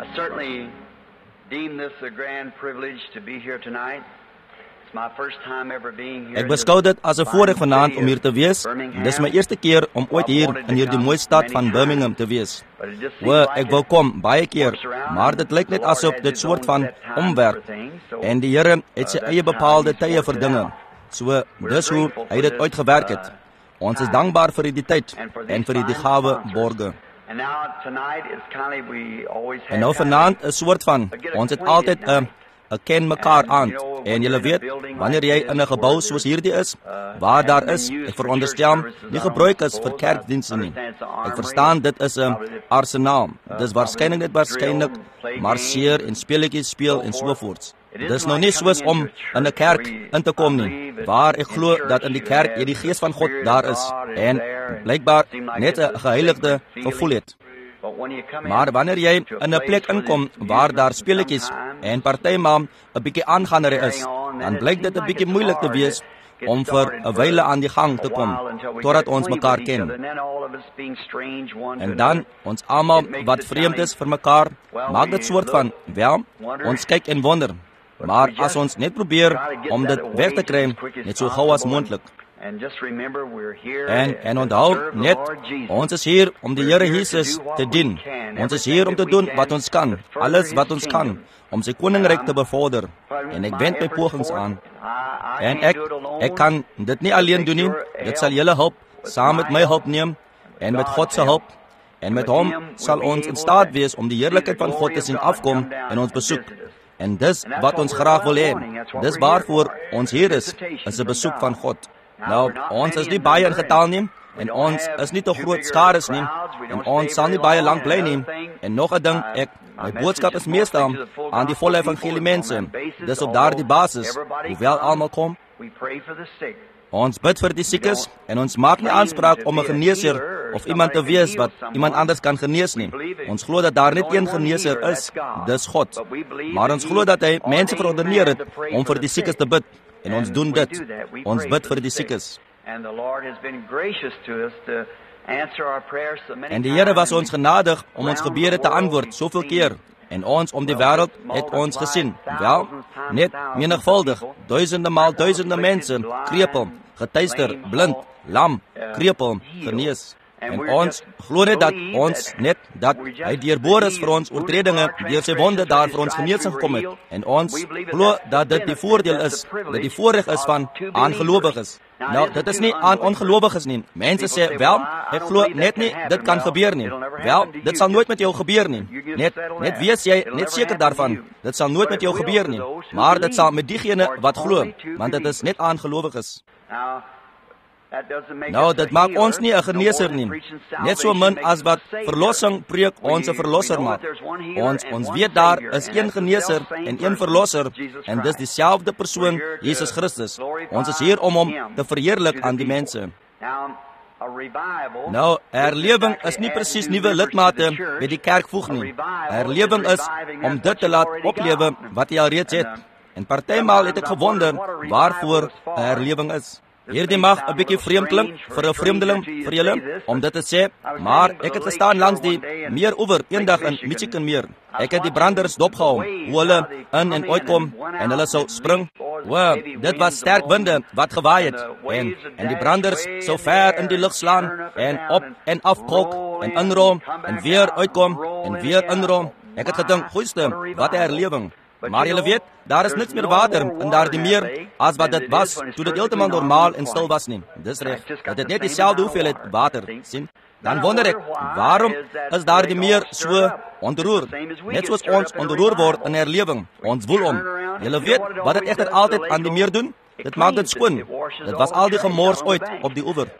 I certainly deem this a grand privilege to be here tonight. It's my first time ever being here. Ek beskou dit as 'n voorreg vanaand om hier te wees. Dis my eerste keer om ooit hier in hierdie mooi stad van Birmingham te wees. Ek wou kom baie keer, maar dit lyk net asof dit soort van omwerk. En die Here het sy eie bepaalde tye vir dinge. So dis hoe hy dit uitgewerk het. Ons is dankbaar vir die tyd en vir die gawe borge. En nou vanaand 'n soort van, ons het altyd 'n ken mekaar aan. En julle weet, wanneer jy in 'n gebou soos hierdie is, waar daar is, ek veronderstel, nie gebruik is vir kerkdienste nie. Ek verstaan dit is 'n arsenaal. Dis waarskynlik marseer en speletjies speel en sovoorts. Dis nou nie soos om in 'n kerk in te kom nie, waar ek glo dat in die kerk jy die gees van God daar is en blykbaar net 'n geheiligde gevoel het. Maar wanneer jy in 'n plek inkom waar daar speletjies en partymal 'n bietjie aangander is, dan blyk dit 'n bietjie moeilik te wees om vir 'n wyle aan die gang te kom totdat ons mekaar ken. En dan ons almal wat vreemd is vir mekaar, maak dit soort van, wel, ons kyk en wonder. Maar as ons net probeer om dit weg te kry, net so gou as moontlik. En onthou net, ons is hier om die Here Jesus te dien. Ons is hier om te doen wat ons kan, alles wat ons kan, om sy koninkryk te bevorder. En ek wend my pogings aan. En ek kan dit nie alleen doen nie. Dit sal julle hulp, saam met my hulp neem, en met God se hulp. En met hom sal ons in staat wees om die heerlikheid van God te sien afkom en ons besoek. En dis wat ons graag wil hê. Dis waarvoor ons hier is 'n besoek van God. Nou, ons is nie baie in getal nie, en ons is nie te groot skares nie, en ons sal nie baie lank bly nie. En nog 'n ding, my boodskap is meestal aan die volle evangelie mense. Dis op daardie basis, hoewel almal kom. Ons bid vir die siekes, en ons maak nie aanspraak om 'n geneeser of iemand te wees wat iemand anders kan genees nie. Ons glo dat daar net een geneeser is, dis God. Maar ons glo dat hy mense verordeneer het om vir die siekes te bid. En ons doen dit. Ons bid vir die siekes. En die Here was ons genadig om ons gebede te antwoord soveel keer. En ons om die wêreld het ons gesien. Wel, net menigvuldig, duisende mense, krepeel, getuister, blind, lam, krepeel, genees. En ons glo net dat hy deurboor is vir ons oortredinge, deur sy wonde daar vir ons genesing gekom het. En ons glo dat dit die voordeel is, dat die voorreg is van aangelowiges. Nou, dit is nie aan ongelowiges nie. Mense sê, wel, ek glo net nie, dit kan gebeur nie. Wel, dit sal nooit met jou gebeur nie. Net wees jy net seker daarvan, dit sal nooit met jou gebeur nie. Maar dit sal met diegene wat glo, want dit is net aangelowiges. Nou, dit maak ons nie 'n geneeser nie. Net so min as wat verlossing preek ons 'n verlosser maak. Ons weet daar is een geneeser en een verlosser, en dis dieselfde persoon, Jesus Christus. Ons is hier om hom te verheerlik aan die mense. Nou, herlewing is nie presies nuwe lidmate by die kerk voeg nie. Herlewing is om dit te laat oplewe wat jy al reeds het. En partymal het ek gewonder waarvoor 'n herlewing is. Hierdie mag 'n bietjie vreemd klink vir 'n vreemdeling vir julle om dit te sê, maar ek het gestaan langs die meer oewer eendag in Michigan meer. Ek het die branders dopgehou, hoe hulle in en uitkom en hulle sou spring. Dit was sterk winde wat gewaai het en die branders sou ver in die lug slaan en op en af kolk en inrol en weer uitkom en weer inrol. Ek het gedink, goeie, wat 'n herlewing. Maar julle weet, daar is niks meer water in daardie meer as wat dit was toe dit heeltemal normaal en stil was nie. Dis reg. Dit het net dieselfde hoeveelheid water, sien? Dan wonder ek, waarom is daardie meer so ontroer? Net soos ons ontroer word in herlewing. Ons woel om. Julle weet wat dit egter altyd aan die meer doen? Dit maak dit skoon. Dit was al die gemors ooit op die oewer.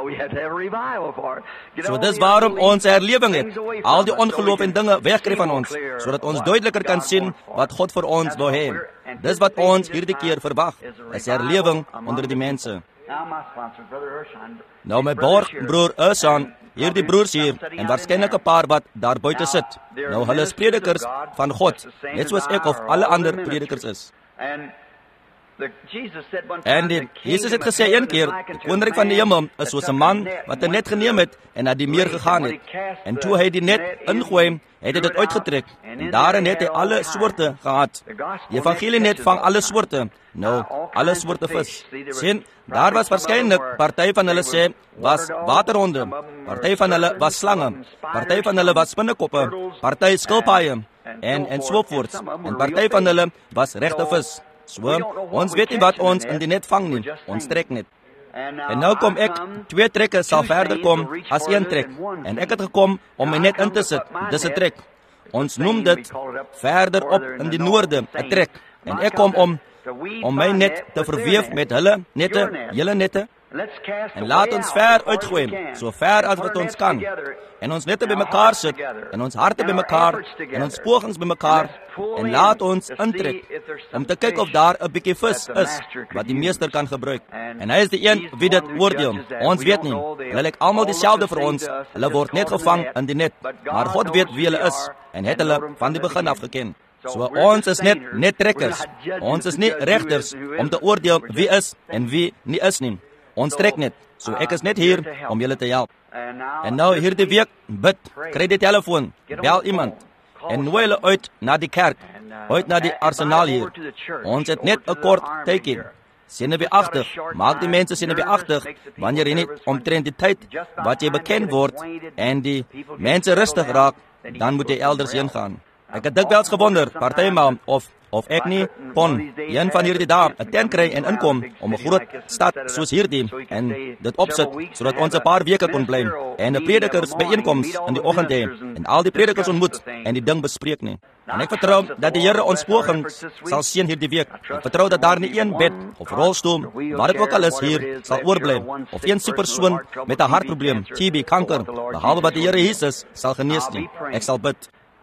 So dis waarom ons herlewing het. Al die ongeloof en dinge wegkry van ons, sodat ons duideliker kan sien wat God vir ons wil hê. Dis wat ons hierdie keer verwag, is herlewing onder die mense. Nou my broer Ursan, hierdie broers hier, en waarskynlik 'n paar wat daar buite sit. Nou hulle is predikers van God, net soos ek of alle ander predikers is. En Jesus het gesê een keer, die koninkryk van die hemel is soos 'n man wat 'n net geneem het en na die meer gegaan het. En toe hy die net ingooi, het hy dit uitgetrek. En daarin het hy alle soorte gehad. Die evangelie net vang alle soorte. Nou, alle soorte vis. Sien, daar was waarskynlik party van hulle sê was waterhonde, party van hulle was slange, party van hulle was spinnekoppe, party skilpaaie en so voort. En party van hulle was regte vis. So, ons weet nie wat ons in die net vang nie, ons trek net. En nou kom ek, 2 trekke sal verder kom as 1 trek. En ek het gekom om my net in te sit, dis 'n trek. Ons noem dit verder op in die noorde, 'n trek. En ek kom om my net te verweef met hulle nette, julle nette. En laat ons ver uitgooi, so ver as wat ons kan. En ons nette bymekaar sit, en ons harte bymekaar, en ons pogings bymekaar, en laat ons intrek, om te kyk of daar 'n bietjie vis is, wat die meester kan gebruik. En hy is die een wie dit oordeel. Ons weet nie, hulle lyk almal dieselfde vir ons, hulle word net gevang in die net, maar God weet wie hulle is, en het hulle van die begin af geken. So ons is net trekkers, ons is nie regters, om te oordeel wie is en wie nie is nie. Ons trek net, so ek is net hier om julle te help. En nou hierdie week, bid, kry die telefoon, bel iemand, en nooi hulle uit na die kerk, uit na die arsenaal hier. Ons het net 'n kort tydjie. Senuweeagtig, maak die mense senuweeagtig, wanneer jy net omtrent die tyd wat jy bekend word, en die mense rustig raak, dan moet jy elders heen gaan. Ek het dikwels gewonder, partymaal, of ek nie kon een van hierdie dae 'n tent kry en inkom om 'n groot stad soos hierdie en dit opsit sodat ons 'n paar weke kon bly en 'n predikers byeenkoms in die oggend hê en al die predikers ontmoet en die ding bespreek nie. En ek vertrou dat die Here ons pogings sal seën hierdie week. Ek vertrou dat daar nie een bed of rolstoel, wat dit ook al is hier, sal oorbly of een siek persoon met 'n hartprobleem, TB, kanker, behalwe wat die Here Jesus sal genees nie. Ek sal bid.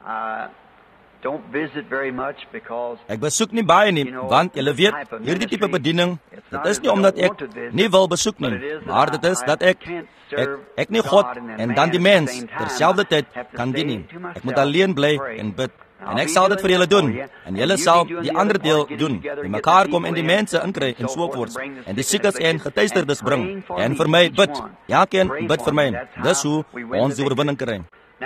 Ek besoek nie baie nie, want julle weet, hierdie tipe bediening, dit is nie omdat ek nie wil besoek nie, maar dit is dat ek nie God en dan die mens terselfdertyd kan dien nie. Ek moet alleen bly en bid. En ek sal dit vir julle doen, en julle sal die ander deel doen, die mekaar kom en die mense inkry en sovoorts, en die siekes en getuisterdes bring, en vir my bid, elkeen bid vir my, dis hoe ons die oorwinning kry.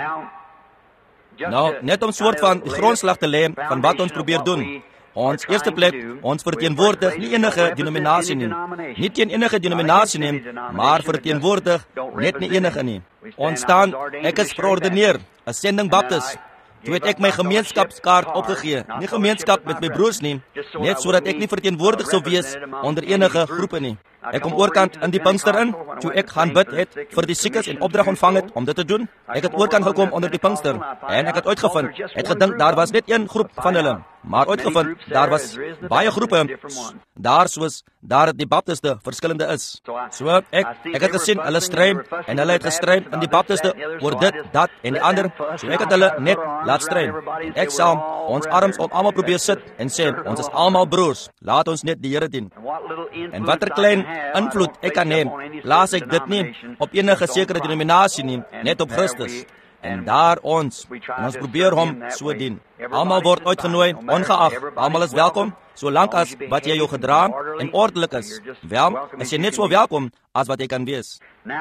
Nou, net om soort van die grondslag te lê van wat ons probeer doen. Ons eerste plek, ons verteenwoordig nie enige denominasie nie. Nie teen enige denominasie nie, maar verteenwoordig net nie enige nie. Ons staan, ek is verordeneer, 'n sending baptis. Toe het ek my gemeenskapskaart opgegee, nie gemeenskap met my broers nie, net sodat ek nie verteenwoordig sou wees onder enige groepe nie. Ek kom oorkant in die Pinkster in, toe ek gaan bid het vir die siekes en opdrag ontvang het om dit te doen. Ek het oorkant gekom onder die Pinkster, en ek het uitgevind, het gedink daar was net een groep van hulle, maar uitgevind, daar was baie groepe, daar soos daar die Baptiste verskillende is. So ek het gesien, hulle stry, en hulle het gestry in die Baptiste oor dit, dat en die ander, so ek het hulle net laat stry. Ek sal ons arms op almal probeer sit en sê, ons is almal broers, laat ons net die Here dien. En watter klein invloed ek kan hê, plaas ek dit nie op enige sekere denominasie nie, net op Christus. En daar ons probeer hom so dien. Almal word uitgenooi, ongeag, almal is welkom, solank as wat jy jou gedra en ordelik is. Wel, is jy net so welkom as wat jy kan wees.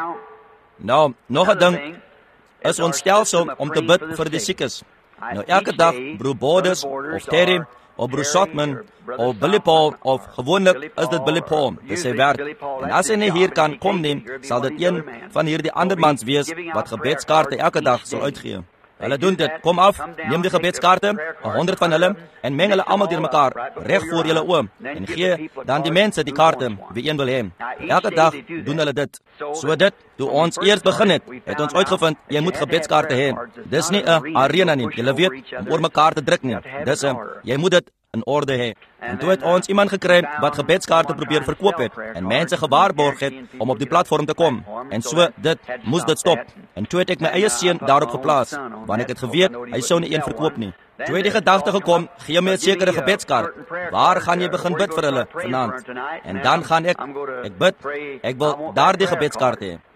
Nou, nog 'n ding, is ons stelsel om te bid vir die siekes. Nou, elke dag, broer Bodes, of Terry, of broer Shotman, of Billy Paul, of gewoonlik is dit Billy Paul, dit sê werk. En as hy nie hier kan kom nie, sal dit een van hierdie ander mans wees, wat gebedskaarte elke dag sal uitgee. Hulle doen dit, kom af, neem die gebedskaarte, 100 van hulle, en meng hulle almal deur mekaar, reg voor julle oë, en gee dan die mense die kaarte, wie een wil hê. Elke dag doen hulle dit. So dit, toe ons eers begin het ons uitgevind, jy moet gebedskaarte hê. Dis nie 'n arena nie, julle weet, om oor mekaar te druk nie. Dis jy moet dit in orde hê. En toe het ons iemand gekry wat gebedskaarte probeer verkoop het en mense gewaarborg het om op die platform te kom. En so moes dit stop. En toe het ek my eie seun daarop geplaas, want ek het geweet hy sou nie een verkoop nie. Toe het die gedagte gekom, gee my 'n sekere gebedskaart. Waar gaan jy begin bid vir hulle vanaand? En dan gaan ek bid, ek wil daardie gebedskaart hê.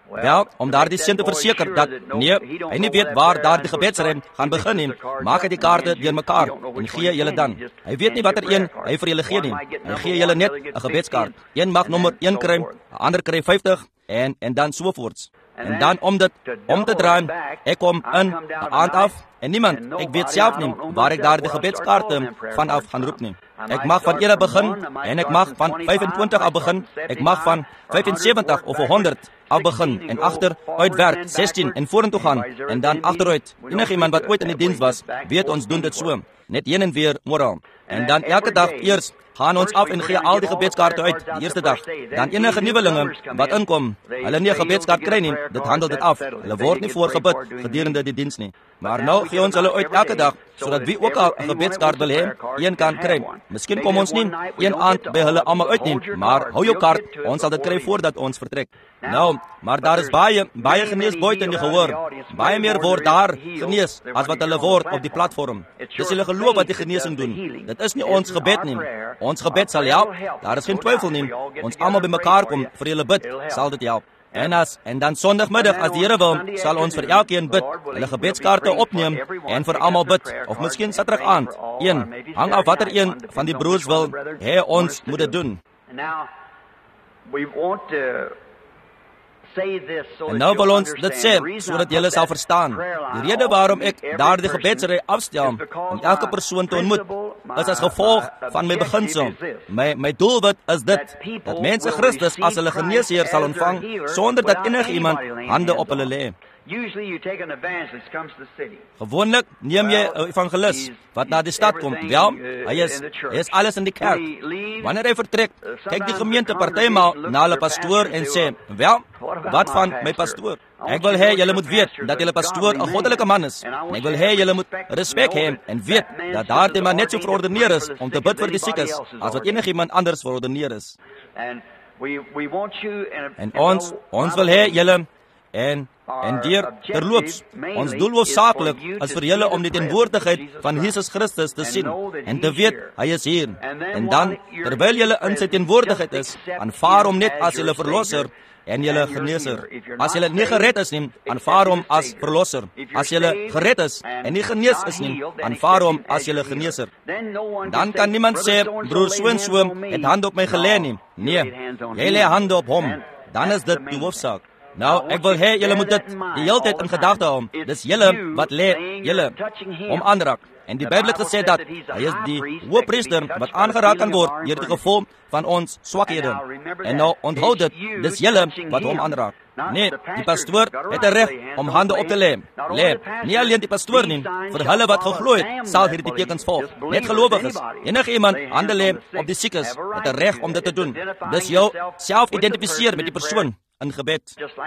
Wel, om daardie seun te verseker dat nee, hy nie weet waar daardie gebedsrem gaan begin nie, maak hy die kaarte deurmekaar en gee julle dan. Hy weet nie watter een hy vir julle gee nie. Hy gee julle net 'n gebedskaart. Een mag nommer 1 kry, 'n ander kry 50 en dan so voorts. En dan om te draai, ek kom in 'n aand af en niemand, ek weet self nie waar ek daardie gebedskaarte vanaf gaan roep nie. Ek mag van 1 begin en ek mag van 25 af begin. Ek mag van 75 of 100 af begin en agter uitwerk 16 en vorentoe gaan en dan agteruit. Enigiemand wat ooit in die diens was, weet ons doen dit so, net heen en weer moraal. En dan elke dag eers gaan ons af en gee al die gebedskaarte uit die eerste dag. Dan enige nuwelinge wat inkom, hulle nie 'n gebedskaart kry nie, dit handel dit af. Hulle word nie voorgebid gedurende die diens nie. Maar nou gee ons hulle uit elke dag, sodat wie ook al 'n gebedskaart wil hê, een kan kry. Miskien kom ons nie een aand by hulle almal uit nie, maar hou jou kaart, ons sal dit kry voordat ons vertrek. Nou, maar daar is baie genees buite in die gehoor. Baie meer word daar genees as wat hulle word op die platform. Dis hulle geloof wat die genesing doen. Dit is nie ons gebed nie. Ons gebed sal help. Daar is geen twyfel nie. Ons almal bymekaar kom vir julle bid, sal dit help. En dan Sondagmiddag, as die Here wil, sal ons vir elkeen bid, hulle gebedskaarte opneem en vir almal bid. Of miskien Saterdag aand, hang af watter een van die broers wil hê ons moet dit doen. En nou wil ons dit sê, sodat julle sal verstaan. Die rede waarom ek daardie gebedsry afstel, om elke persoon te ontmoet, is as gevolg van my beginsel. My doelwit is dit, dat mense Christus as hulle geneesheer sal ontvang, sonder dat enigiemand hande op hulle lê. Gewoonlik neem jy 'n evangelis wat na die stad kom. Wel, hy is alles in die kerk. Wanneer hy vertrek, kyk die gemeente partymaal na hulle pastoor en sê, wel, wat van my pastoor? Ek wil hê julle moet weet dat julle pastoor 'n goddelike man is. En ek wil hê julle moet respek hê en weet dat daardie man net so verordeneer is om te bid vir die siekes as wat enigiemand anders verordeneer is. En ons wil hê julle en deur terloops, ons doel hoofsaaklik is vir julle om die teenwoordigheid van Jesus Christus te sien en te weet hy is hier. En dan, terwyl julle in sy teenwoordigheid is, aanvaar hom net as julle verlosser en julle geneeser. As julle nie gered is nie, aanvaar hom as verlosser. As julle gered is en nie genees is nie, aanvaar hom as julle geneeser. Dan kan niemand sê, broer so en so het hand op my gelê nie. Nee, jy lê hande op hom. Dan is dit die hoofsaak. Nou, ek wil hê julle moet dit die hele tyd in gedagte hou. Dis julle wat lê, julle hom aanraak. En die Bybel het gesê dat hy is die hoëpriester wat aangeraak kan word deur die gevolg van ons swakhede. En nou onthou dit, dis julle wat hom aanraak. Nee, die pastoor het 'n reg om hande op te lê. Nie alleen die pastoor nie, vir hulle wat geglo het, sal hierdie tekens volg. Net gelowiges. Enige iemand hande lê op die siekes, het 'n reg om dit te doen. Dis jou self identifiseer met die persoon in gebed.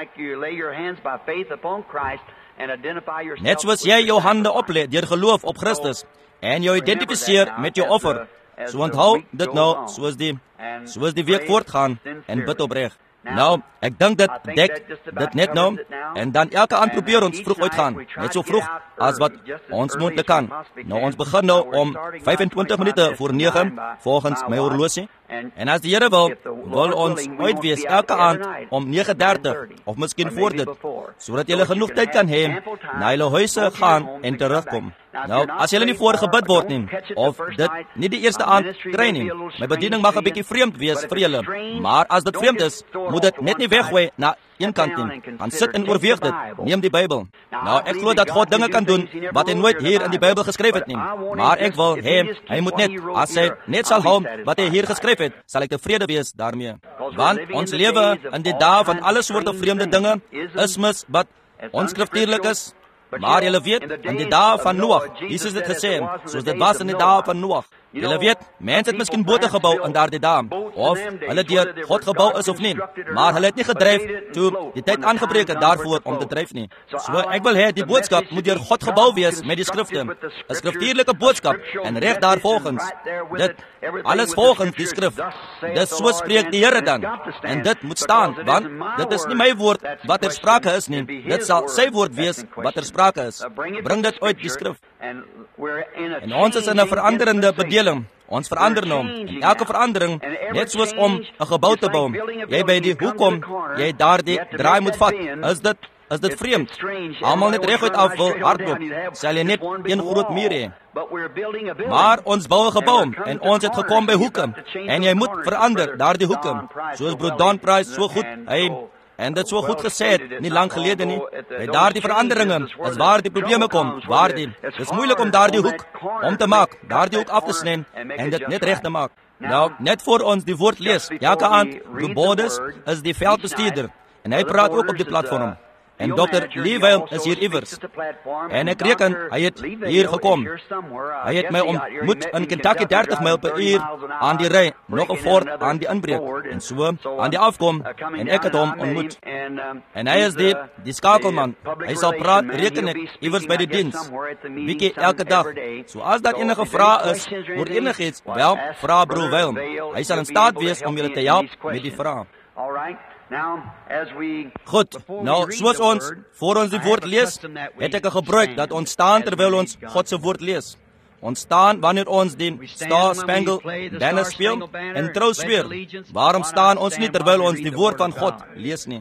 Net soos jy jou hande oplê deur geloof op Christus en jou identifiseer met jou offer. So onthou dit nou soos die week voortgaan en bid opreg. Nou, ek dink dit net nou en dan elke aand probeer ons vroeg uitgaan, net so vroeg as wat ons moontlik kan. Nou ons begin nou om 25 minute voor 9 volgens my horlosie. En as die Here wil ons uitwees elke aand om 9:30 of miskien voor dit, sodat jy genoeg tyd kan hê na julle huise gaan en terugkom. Nou, as jy nie voorgebid word nie, of dit nie die eerste aand kry nie, my bediening mag 'n bietjie vreemd wees vir julle, maar as dit vreemd is, moet dit net nie weggooi na een kant nie. Gaan sit en oorweeg dit. Neem die Bybel. Nou, ek glo dat God dinge kan doen wat hy nooit hier in die Bybel geskryf het nie. Maar ek wil hê hy moet net, as hy net sal hou wat hy hier geskryf het, sal ek tevrede wees daarmee. Want ons lewe in die dae van alle soorte vreemde dinge, ismes wat onskriftuurlik is. Maar julle weet, in die dae van Noag, Jesus het gesê, soos dit was in die dae van Noag. Julle weet, mense het miskien bote gebou in daardie dae, of hulle deur God gebou is of nie, maar hulle het nie gedryf toe die tyd aangebreek het daarvoor om te dryf nie. So ek wil hê die boodskap moet deur God gebou wees met die skrifte, 'n skriftuurlike boodskap en reg daarvolgens. Dit alles volgens die skrif. Dis so spreek die Here dan. En dit moet staan, want dit is nie my woord wat ter sprake is nie. Dit sal sy woord wees wat ter sprake is. Bring dit uit die skrif. En ons is in 'n veranderende bedeling. Ons verander nou. En elke verandering, net soos om 'n gebou te bou. Jy by die hoek kom, jy daardie draai moet vat. Is dit vreemd? Almal net reguit af wil hardloop, sal jy net een groot muur hê. Maar ons bou 'n gebou en ons het gekom by hoeke en jy moet verander daardie hoeke. Soos Broer Don Price so goed, en dit so goed gesê het, nie lang gelede nie. By daardie veranderinge is waar die probleme kom. Dis moeilik om daardie hoek om te maak, daardie hoek af te sny en dit net reg te maak. Nou, net voor ons die woord lees, elke aand, Broer Borders is die veldbestuurder en hy praat ook op die platform. En Dr. Leeville is hier iewers. En ek reken, hy het hier gekom. Hy het my ontmoet in Kentucky 30 myl per uur aan die ry, nog 'n fort aan die inbreek. En so, aan die afkom, en ek het hom ontmoet. En hy is die skakelman. Hy sal praat, reken ek, iewers by die diens. Bietjie elke dag. So as daar enige vrae is, oor enigiets, wel, vra Broer Willem. Hy sal in staat wees om julle te help met die vrae. Goed, nou, soos ons, voor ons die woord lees, het ek 'n gebruik dat ons staan terwyl ons God se woord lees. Ons staan wanneer ons die Star Spangled Banner speel en trou sweer. Waarom staan ons nie terwyl ons die woord van God lees nie?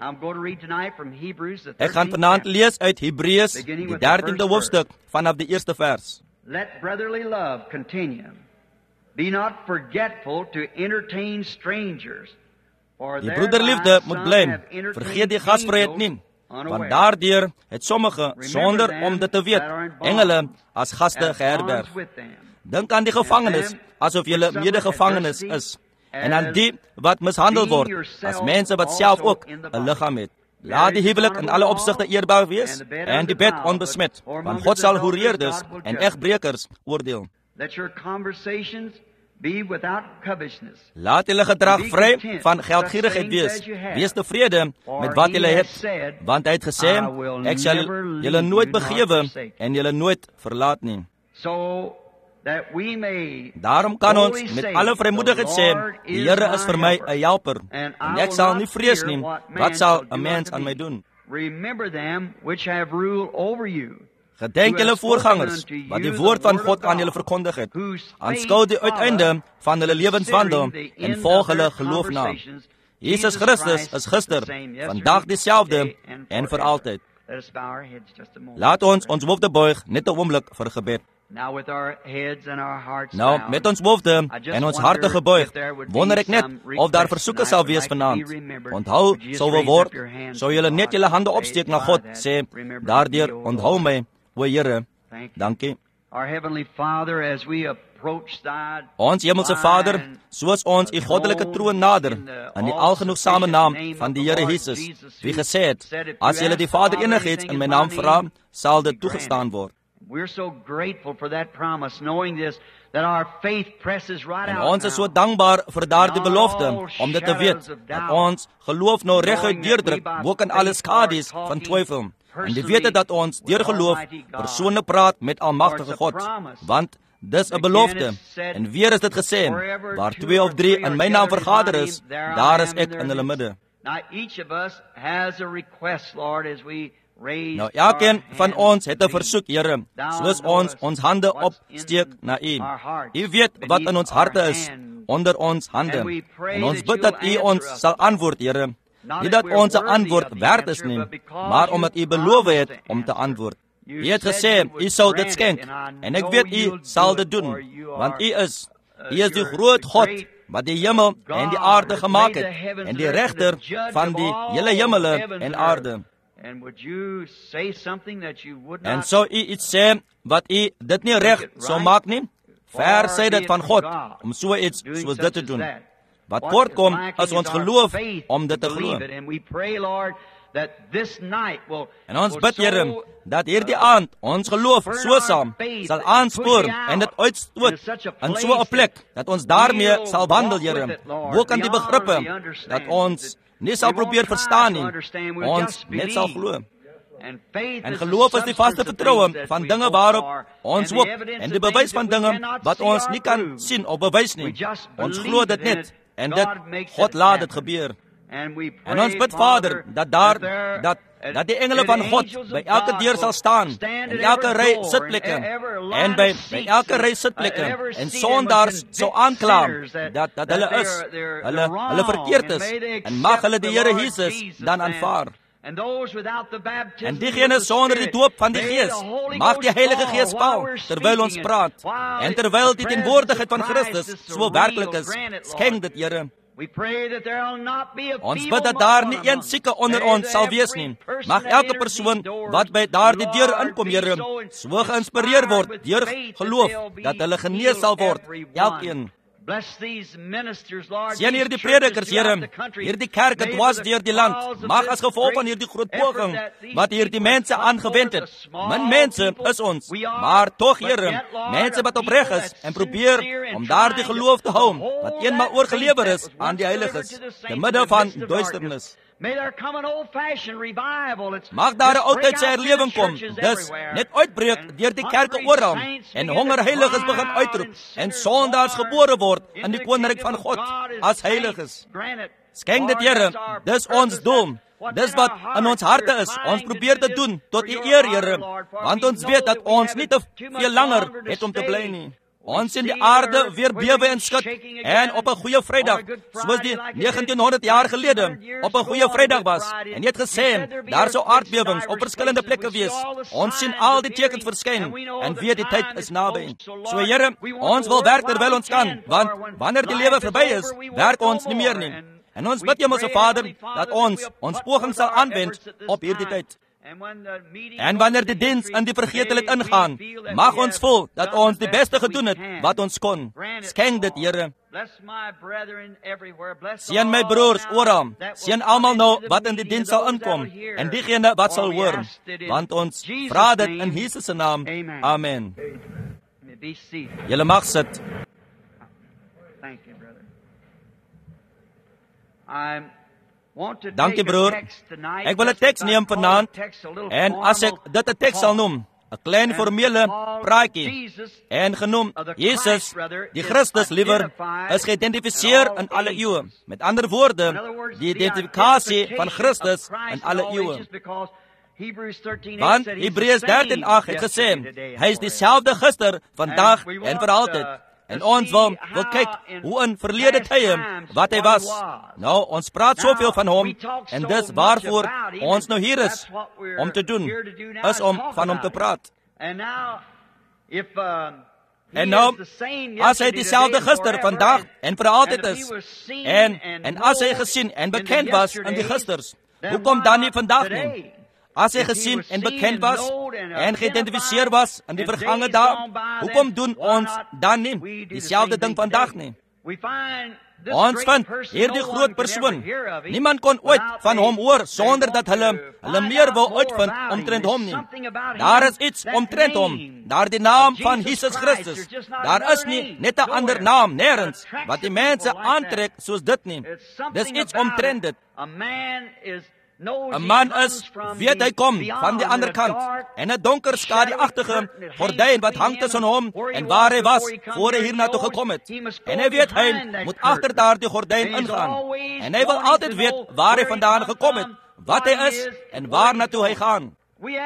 Ek gaan vanaand lees uit Hebreërs, die 13de hoofstuk, vanaf die eerste vers. Let brotherly love continue. Be not forgetful to entertain strangers. Die broederliefde moet bly. Vergeet die gasvryheid nie. Want daardeur het sommige, sonder om dit te weet, engele as gaste geherberg. Dink aan die gevangenes, asof julle medegevangenes is. En aan die wat mishandel word, as mense wat self ook 'n liggaam het. Laat die huwelik in alle opsigte eerbaar wees, en die bed onbesmet. Want God sal hoereerders en egbrekers oordeel. Laat julle gedrag vry van geldgierigheid wees. Wees tevrede met wat julle het. Want hy het gesê, ek sal julle nooit begewe en julle nooit verlaat nie. Daarom kan ons met alle vrymoedigheid sê, die Here is vir my 'n helper, en ek sal nie vrees nie, wat sal 'n mens aan my doen? Gedenk julle voorgangers, wat die woord van God aan julle verkondig het. Aanskou die uiteinde van hulle lewenswandel en volg hulle geloof na. Jesus Christus is gister, vandag dieselfde en vir altyd. Laat ons hoofde buig, net 'n oomblik vir gebed. Nou, met ons hoofde en ons harte gebuig, wonder ek net of daar versoeke sal wees vanaand. Onthou, sou wil word, sou julle net julle hande opsteek na God, sê, daardeur onthou my, o Here, dankie. Ons hemelse Vader, soos ons u goddelike troon nader, in die algenoegsame naam van die Here Jesus, wie gesê het, as julle die Vader enigiets in my naam vra, sal dit toegestaan word. En ons is so dankbaar vir daardie belofte, om dit te weet, dat ons geloof nou reguit deurdruk, bo kan alle skades van twyfel. En die wete dat ons deur geloof persoonlik praat met almagtige God, want dis 'n belofte. En weer is dit gesê, waar 2 of 3 in my naam vergader is, daar is ek in hulle midde. Nou, elkeen van ons het 'n versoek, Here, soos ons hande opsteek na U. U weet wat in ons harte is, onder ons hande. En ons bid dat U ons sal antwoord, Here. Nie dat ons 'n antwoord werd is nie, maar omdat U beloof het om te antwoord. U het gesê, U sal dit skenk, en ek weet U sal dit doen, want U is die groot God, wat die hemel en die aarde gemaak het, en die regter van die hele hemele en aarde. En sou U iets sê, wat U dit nie reg sou maak nie? Ver sê dit van God, om so iets soos dit te doen. Wat kort kom, is ons geloof om dit te glo. En ons bid, Here, dat hierdie aand ons geloof so sal aanspoor en dit uitstoot in so 'n plek, dat ons daarmee sal wandel, Here, bo kan die begrippe, dat ons nie sal probeer verstaan nie, ons net sal glo. En geloof is die vaste vertroue van dinge waarop ons hoop, en die bewys van dinge wat ons nie kan sien of bewys nie. Ons glo dit net, en God laat dit gebeur. En ons bid, Vader, dat die engele van God by elke deur sal staan, en elke ry sitplekke, en by elke ry sitplekke, en sondaars sou aankla, dat hulle verkeerd is, en mag hulle die Here Jesus dan aanvaar. En diegene sonder die doop van die Gees, mag die Heilige Gees val, terwyl ons praat, en terwyl die teenwoordigheid van Christus so werklik is, skenk dit, Here. Ons bid dat daar nie een sieke onder ons sal wees nie. Mag elke persoon wat by daardie deur inkom, Here, so geïnspireer word deur geloof, dat hulle genees sal word, elkeen. Seën hierdie predikers, Here, hierdie kerke dwars deur die land, mag as gevolg van hierdie groot poging, wat hierdie mense aangewend het. Min mense is ons, maar tog, Here, mense wat opreg is, en probeer om daardie geloof te hou, wat eenmaal oorgelewer is aan die heiliges, te midde van duisternis. Mag daar 'n oudtydse herlewing kom, dus net uitbreek deur die kerke oral, en honger heiliges begin uitroep, en sondaars gebore word in die koninkryk van God as heiliges. Skenk dit, Here, dis ons doel. Dis wat in ons harte is. Ons probeer dit doen tot U eer, Here, want ons weet dat ons nie te veel langer het om te bly nie. Ons sien die aarde weer bewe en skud, en op 'n goeie Vrydag, soos die 1900 jaar gelede op 'n goeie Vrydag was, en jy het gesê, daar sou aardbewings op verskillende plekke wees. Ons sien al die tekens verskyn, en weet die tyd is naby. So, Here, ons wil werk terwyl ons kan, want wanneer die lewe verby is, werk ons nie meer nie. En ons bid, Hemelse Vader, dat ons poging sal aanwend op hierdie tyd. En wanneer die diens in die vergetelik ingaan, mag ons voel dat ons die beste gedoen het wat ons kon. Skenk dit, Here. Seën my broers oral, seën almal nou wat in die diens sal inkom, en diegene wat sal hoor, want ons vra dit in Jesus se naam. Amen. Julle mag sit. Dankie, broer. Ek wil 'n teks neem vanaand, en as ek dit 'n teks sal noem, 'n klein formele praatjie, en genoem Jesus, die Christus liewer, is geïdentifiseer in alle eeue. Met ander woorde, die identifikasie van Christus in alle eeue. Want Hebreërs 13:8 het gesê, hy is dieselfde gister, vandag en vir altyd. En ons wil kyk hoe in verlede tye wat hy was. Nou, ons praat soveel van hom, en dis waarvoor ons nou hier is, om te doen, is om van hom te praat. En nou, as hy dieselfde gister, vandag en vir altyd is, en as hy gesien en bekend was in die gisters, hoekom dan nie vandag nie? As hy gesien en bekend was, en geïdentifiseer was in die vergange dae, hoekom doen ons dan nie dieselfde ding vandag nie? Ons vind hierdie groot persoon. Niemand kon ooit van hom hoor, sonder dat hulle meer wou uitvind omtrent hom nie. Daar is iets omtrent hom, daar die naam van Jesus Christus. Daar is nie net 'n ander naam, nêrens, wat die mense aantrek soos dit nie. Dis iets omtrent dit. 'n man is, weet hy kom van die ander kant, en 'n donker skaduagtige gordyn wat hang tussen hom en waar hy was voor hy hiernatoe gekom het. En hy weet hy moet agter daardie gordyn ingaan. En hy wil altyd weet waar hy vandaan gekom het, wat hy is en waar natoe hy gaan.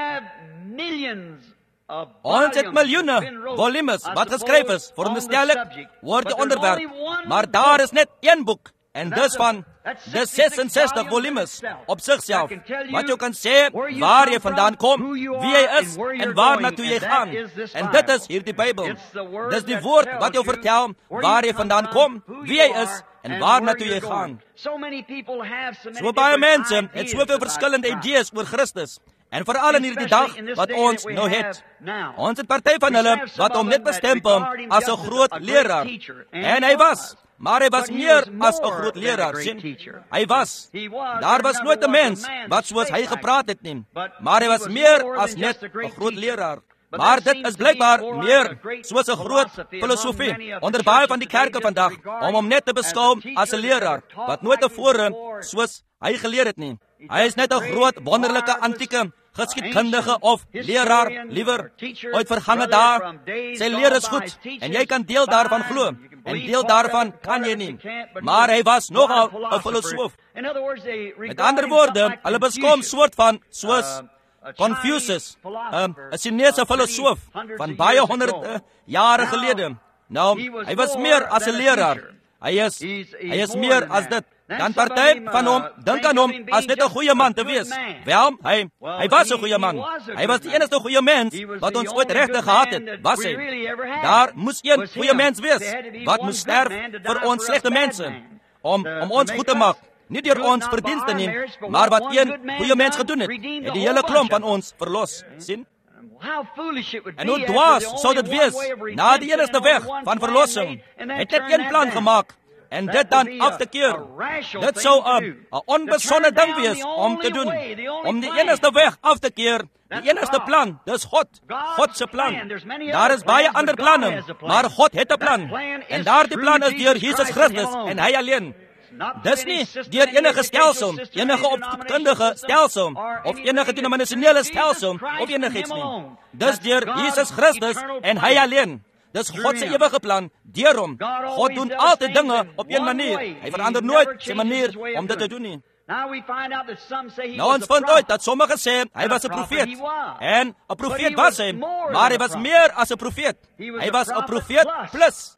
Ons het miljoene volumes wat geskryf is, veronderstellik oor die onderwerp, maar daar is net een boek, en dis 66 volumes op sigself, wat jy kan sê waar jy vandaan kom, wie jy is en waar natoe jy gaan. En dit is hierdie Bybel. Dis die woord wat jou vertel waar jy vandaan kom, wie jy is en waar natoe jy gaan. So baie mense het soveel verskillende idees oor Christus, en veral in hierdie dag wat ons nou het. Ons het party van hulle wat hom net bestempel as 'n groot leraar, en hy was. Maar hy was meer as 'n groot leraar, sien? Hy was. Daar was nooit 'n mens wat soos hy gepraat het nie, maar hy was meer as net 'n groot leraar. Maar dit is blykbaar meer soos 'n groot filosofie onder baie van die kerke vandag, om hom net te beskou as 'n leraar, wat nooit tevore soos hy geleer het nie. Hy is net 'n groot, wonderlike, antieke geskiedkundige of leraar, liewer, ooit vergange daar. Sy leer is goed, en jy kan deel daarvan glo, en deel daarvan kan jy nie. Maar hy was nogal 'n filosoof. Met ander woorde, hulle beskom soort van, soos Confucius, 'n Chinese filosoof van baie honderde jare gelede. Nou, hy was meer as 'n leraar. Hy is meer as dit. Dan party van hom dink aan hom as net 'n goeie man te wees. Wel, hy was 'n goeie man. Hy was die enigste goeie mens wat ons ooit regtig gehad het, was hy. Daar moes een goeie mens wees wat moes sterf vir ons slegte mense, om ons goed te maak. Nie deur ons verdienste nie, maar wat een goeie mens gedoen het die hele klomp van ons verlos. Sien? En hoe dwaas sou dit wees, na die enigste weg van verlossing, het net een plan gemaak, en dit dan af te keer. Dit sou 'n onbesonde ding wees om te doen, om die enigste weg af te keer, die enigste plan, dis God se plan. Daar is baie ander planne, maar God het 'n plan, en daardie plan is deur Jesus Christus, en hy alleen. Dis nie deur enige stelsel, enige opvoedkundige stelsel, of enige denominasionele stelsel, of enigiets nie. Dis deur Jesus Christus, en hy alleen. Dis God se ewige plan, deur hom. God doen altyd dinge op een manier. Hy verander nooit sy manier om dit te doen nie. Nou ons vind uit dat sommige sê, hy was 'n profeet. En 'n profeet was hy, maar hy was meer as 'n profeet. Hy was 'n profeet plus.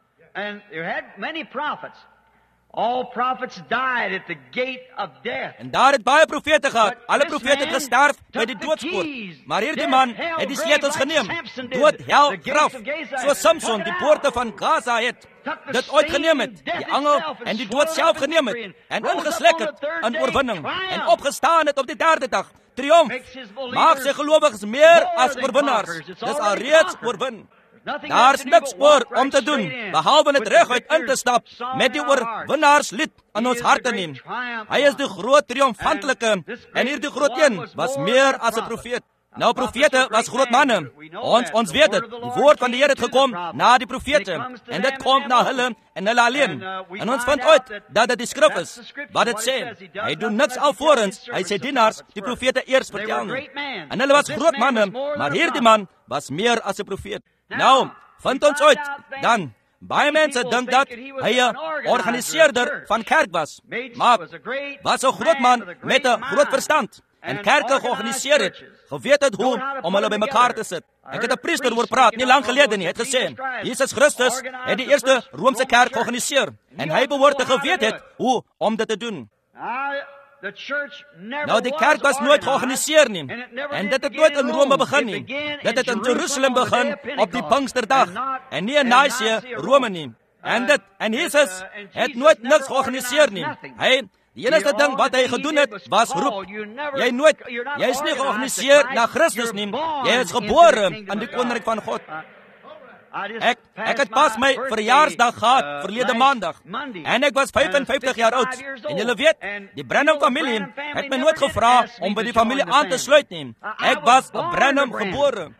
All prophets died at the gate of death. En daar het baie profete gehad. Alle profete het gesterf by die doodspoort. Maar hierdie man het die sleutels geneem. Dood, hel, graf. So Samson die poorte van Gaza het dit ooit geneem het. Die angel en die dood self geneem het. En ingeslek het in oorwinning. En opgestaan het op die derde dag. Triomf. Maak sy gelowiges meer as oorwinnaars. Dis al reeds oorwin. Daar's niks oor om te doen, behalwe net reguit in te stap met die oorwinnaarslied in ons harte neem. Hy is die groot triomfantelike, en hierdie groot een was meer as 'n profeet. Nou, profete was groot manne. Ons weet dit. Die woord van die Here het gekom na die profete, en dit kom na hulle en hulle alleen. En ons vind uit dat dit die skrif is, wat dit sê. Hy doen niks alvorens hy sy dienaars, die profete, eers vertel nie. En hulle was groot manne, maar hierdie man was meer as 'n profeet. Nou, vind ons uit, dan, baie mense dink dat hy 'n organiseerder van kerk was, maar was 'n groot man met 'n groot verstand, en kerke georganiseer het, geweet het hoe om hulle bymekaar te sit. Ek het 'n priester hoor praat, nie lang gelede nie, het gesê, Jesus Christus het die eerste Romeinse kerk georganiseer, en hy behoort te geweet het hoe om dit te doen. Nou, die kerk was nooit georganiseer nie, en dit het nooit in Rome begin nie. Dit het in Jerusalem begin op die Pinksterdag, en nie in Nicaea, Rome nie. En Jesus het nooit niks georganiseer nie. Die enigste ding wat hy gedoen het, was roep. Jy is nie georganiseer na Christus nie. Jy is gebore in die koninkryk van God. Ek het pas my verjaarsdag gehad, verlede maandag, en ek was 55 jaar oud. En julle weet, die Branham familie het my nooit gevra om by die familie aan te sluit nie. Ek was 'n Branham gebore.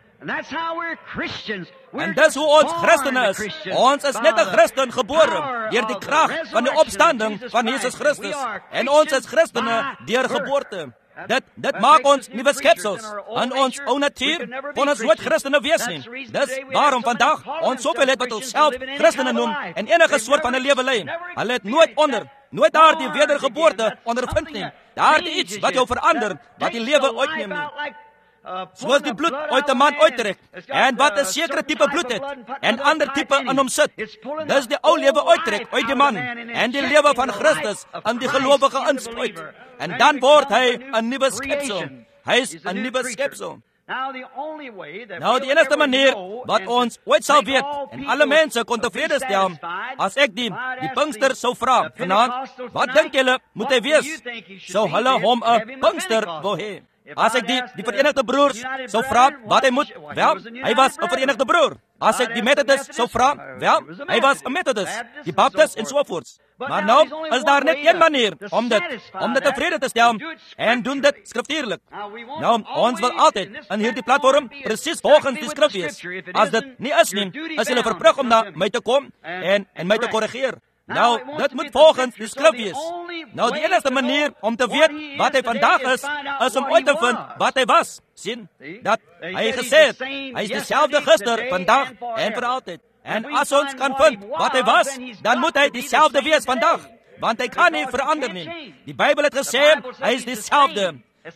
En dis hoe ons Christene is. Ons is net 'n Christen gebore deur die krag van die opstanding van Jesus Christus. En ons is Christene deur geboorte. Dit maak ons nuwe skepsels. In ons ou natuur kon ons nooit Christene wees nie. Dis waarom vandag ons soveel het wat ons self Christene noem en enige soort van 'n lewe lei. Hulle het nooit daardie wedergeboorte ondervind nie. Daardie iets wat jou verander, wat die lewe uitneem nie. Soos die bloed uit 'n man uittrek, en wat 'n sekere tipe bloed het, en ander tipe in hom sit. Dis die ou lewe uittrek uit die man, en die lewe van Christus in die gelowige inspuit. En dan word hy 'n nuwe skepsel. Hy is 'n nuwe skepsel. Nou, die enigste manier wat ons ooit sal weet, en alle mense kon tevrede stel, as ek die Pinkster sou vra, vanaand, wat dink julle moet hy wees? Sou hulle hom 'n Pinkster wil hê? As ek die Verenigde Broers sou vra wat hy moet, wel, hy was 'n Verenigde Broer. As ek die Methodist sou vra, wel, hy was 'n Methodist, die Baptist en sovoorts. Maar nou is daar net een manier om dit tevrede te stel, en doen dit skriftuurlik. Nou, ons wil altyd in hierdie platform presies volgens die skrif wees. As dit nie is nie, is julle verplig om na my te kom en my te korrigeer. Nou, dit moet volgens die skrif wees. Nou, die enigste manier om te weet wat hy vandag is om uit te vind wat hy was. Sien, dat hy gesê het, hy is dieselfde gister, vandag en vir altyd. En as ons kan vind wat hy was, dan moet hy dieselfde wees vandag, want hy kan nie verander nie. Die Bybel het gesê, hy is dieselfde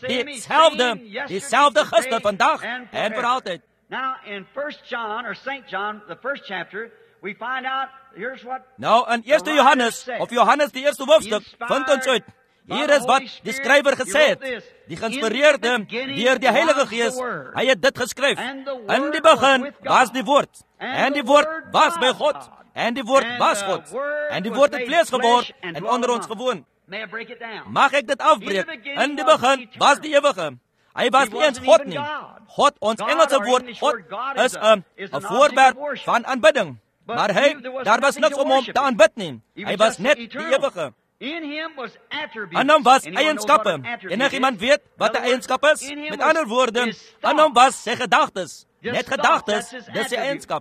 gister, vandag en vir altyd. Now, in 1 John, or St. John, the first chapter, we find out, here's what... Nou, in 1 Johannes, of Johannes die eerste hoofstuk, vind ons uit, hier is wat die skrywer gesê het, die geïnspireerde deur die Heilige Gees, hy het dit geskryf. In die begin was die woord, en die woord was by God, en die woord was God, en die woord het vlees geword, en onder ons gewoon. Mag ek dit afbreek? In die begin was die ewige. Hy was nie eens God nie. God, ons Engelse woord, God, is 'n voorwerp van aanbidding. Maar daar was niks om hom te aanbid nie. Hy was net die ewige. In hom was eienskappe. Enigiemand weet wat 'n eienskap is? Met ander woorde, in hom was sy gedagtes. Net gedagtes, dis sy eienskap.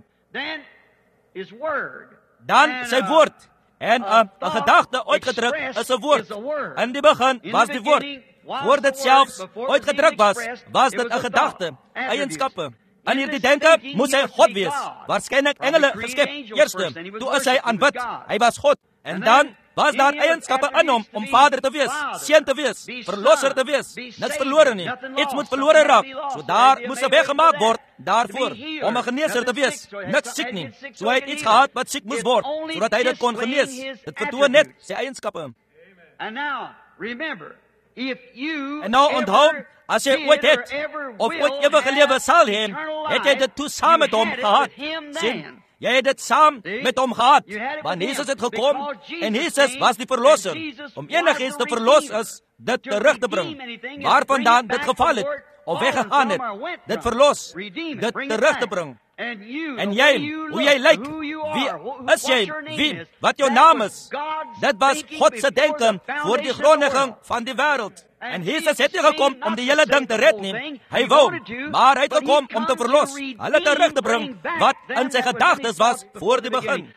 Dan sy woord. En 'n gedagte uitgedruk is 'n woord. In die begin was die woord. Voor dit selfs uitgedruk was dit 'n gedagte, eienskappe. En hierdie denke moes hy God wees. Waarskynlik engele geskep. Eerste, toe is hy aanbid. Hy was God. En dan was daar eienskappe in hom om Vader te wees, Seun te wees, Verlosser te wees. Niks verlore nie. Iets moet verlore raak. So daar moes 'n weg gemaak word daarvoor om 'n geneeser te wees. Niks siek nie. So hy het iets gehad wat siek moes word, sodat hy dit kon genees. Dit vertoon net sy eienskappe. And now, remember, en nou onthou, as jy ooit het, of ooit ewige lewe sal hê, het jy dit toe saam met hom gehad. Sien, jy het dit saam met hom gehad, want Jesus het gekom, en Jesus was die verlosser. Om enigiets te verlos is, dit terug te bring, waarvandaan dit geval het, of weggegaan het, dit verlos, dit terug te bring. En jy, hoe jy lyk, wie is jy, wie, wat jou naam is, dit was God se denke voor die grondlegging van die wêreld. En Jesus het nie gekom om die hele ding te red nie, hy wou, maar hy het gekom om te verlos, hulle terug te bring, wat in sy gedagtes was voor die begin.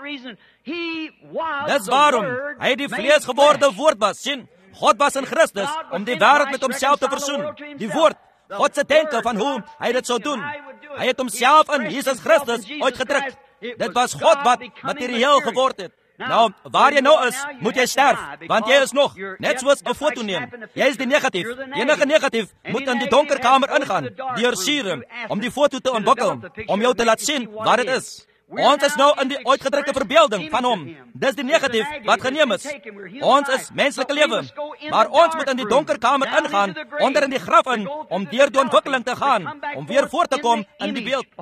Dis waarom hy die vlees geworde woord was, sien, God was in Christus, om die wêreld met homself te versoen, die woord, God se denke van hoe hy dit sou doen. Hy het homself in Jesus Christus uitgedruk. Dit was God wat materieel geword het. Nou, waar jy nou is, moet jy sterf, want jy is nog, net soos 'n foto neem. Jy is die negatief. Enige negatief moet in die donker kamer ingaan, deur sure, om die foto te ontwikkel, om jou te laat sien wat dit is. Ons is nou in die uitgedrukte verbeelding van hom. Dis die negatief wat geneem is. Ons is menslike lewe, maar ons moet in die donker kamer ingaan, onder in die graf in, om deur die ontwikkeling te gaan, om weer voort te kom in die beeld.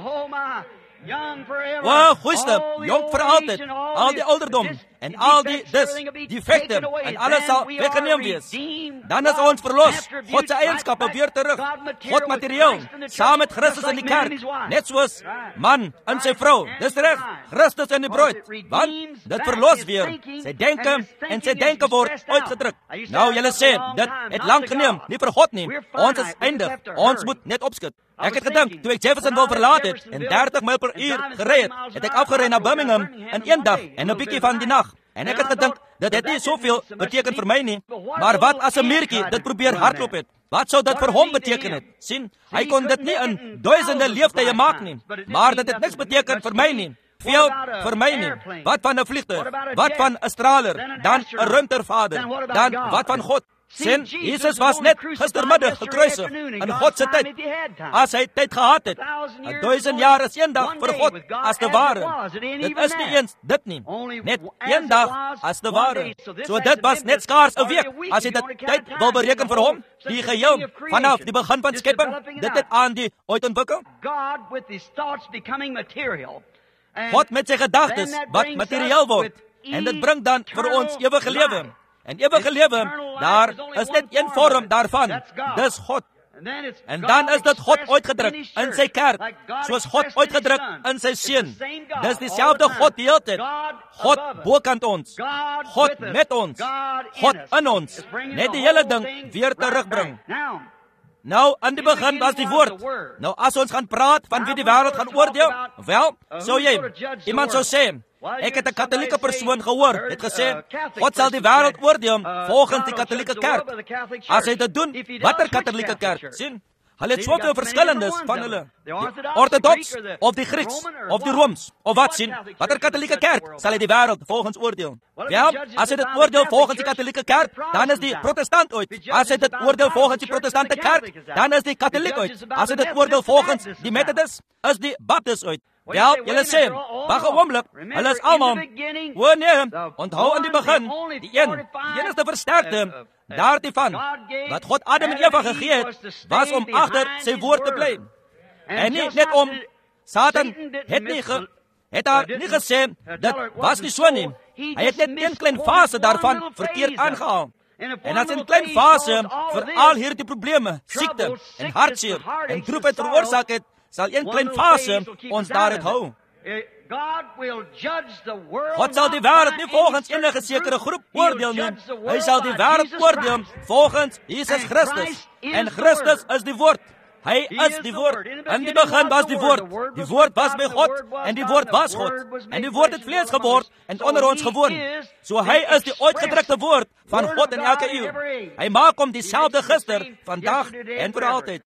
O, goeiste, jong vir altyd, al die ouderdom, en al die defekte, en alles sal weggeneem wees. Dan is ons verlos, God se eienskappe weer terug, God materieel, saam met Christus in die kerk, net soos man en sy vrou, dis reg, Christus en die bruid, want dit verlos weer, sy denke en sy denke word uitgedruk. Nou, julle sê, dit het lang geneem, nie vir God nie, ons is eindig, ons moet net opskit. Ek het gedink, toe ek Jefferson wil verlaat het, en 30 myl per uur gery het ek afgery na Birmingham in een dag, en 'n bietjie van die nag. En ek het gedink, dit het nie soveel beteken vir my nie, maar wat as 'n meertjie dit probeer hardloop het? Wat sou dit vir hom beteken het? Sien, hy kon dit nie in duisende leeftye maak nie, maar dit het niks beteken vir my nie. Veel vir my nie. Wat van 'n vliegtuig? Wat van 'n straler? Dan 'n ruimtevader? Dan wat van God? Sien, Jesus was net gistermiddag gekruisig in God se tyd. As hy tyd gehad het, 1000 jaar is een dag vir God as te ware. Dit is nie eens dit nie, net een dag as te ware. So dit was net skaars 'n week, as hy dit tyd wil bereken vir hom, die geheel, vanaf die begin van skepping, dit het aan die uitontwikkel. God met sy gedagtes, wat materieel word, en dit bring dan vir ons ewige lewe. En ewige lewe, daar is net een vorm daarvan, dis God. En dan is dit God uitgedruk in sy kerk, soos God uitgedruk in sy Seun. Dis dieselfde God die hele tyd. God bokant ons, God met ons, God in ons, net die hele ding weer terugbring. Nou, in die begin was die woord. Nou, as ons gaan praat van wie die wêreld gaan oordeel, wel, sou jy, iemand sou sê, ek het 'n katholieke persoon gehoor, het gesê, God sal die wêreld oordeel volgens die katholieke kerk. As hy dit doen, watter katholieke kerk? Sien? Hulle het soveel verskillendes van hulle. Die Orthodox, of die Grieks, of die Rooms, of wat sien? Watter katholieke kerk sal hy die wêreld volgens oordeel? Wel, as hy dit oordeel volgens die katholieke kerk, dan is die protestant ooit. As hy dit oordeel volgens die protestante kerk, dan is die katholiek ooit. As hy dit oordeel volgens die Methodist, is die Baptist ooit. Wel, julle sê, wag 'n oomblik, hulle is almal, o nee, onthou in die begin, die enigste versterkte, daarvan, wat God Adam en Eva gegee het, was om agter sy woord te bly. En nie net om, Satan het daar nie gesê, dit was nie so nie. Hy het net een klein fase daarvan verkeerd aangehaal. En as 'n klein fase vir al hierdie probleme, siekte en hartseer en droefheid veroorsaak het, sal een klein fase ons daaruit hou. God sal die wêreld nie volgens enige sekere groep oordeel nie. Hy sal die wêreld oordeel volgens Jesus Christus. En Christus is die woord. Hy is die woord. In die begin was die woord. Die woord was by God en die woord was God. En die woord het vlees geword en onder ons gewoon. So hy is die uitgedrukte woord van God in elke eeu. Hy maak hom dieselfde gister, vandag en vir altyd.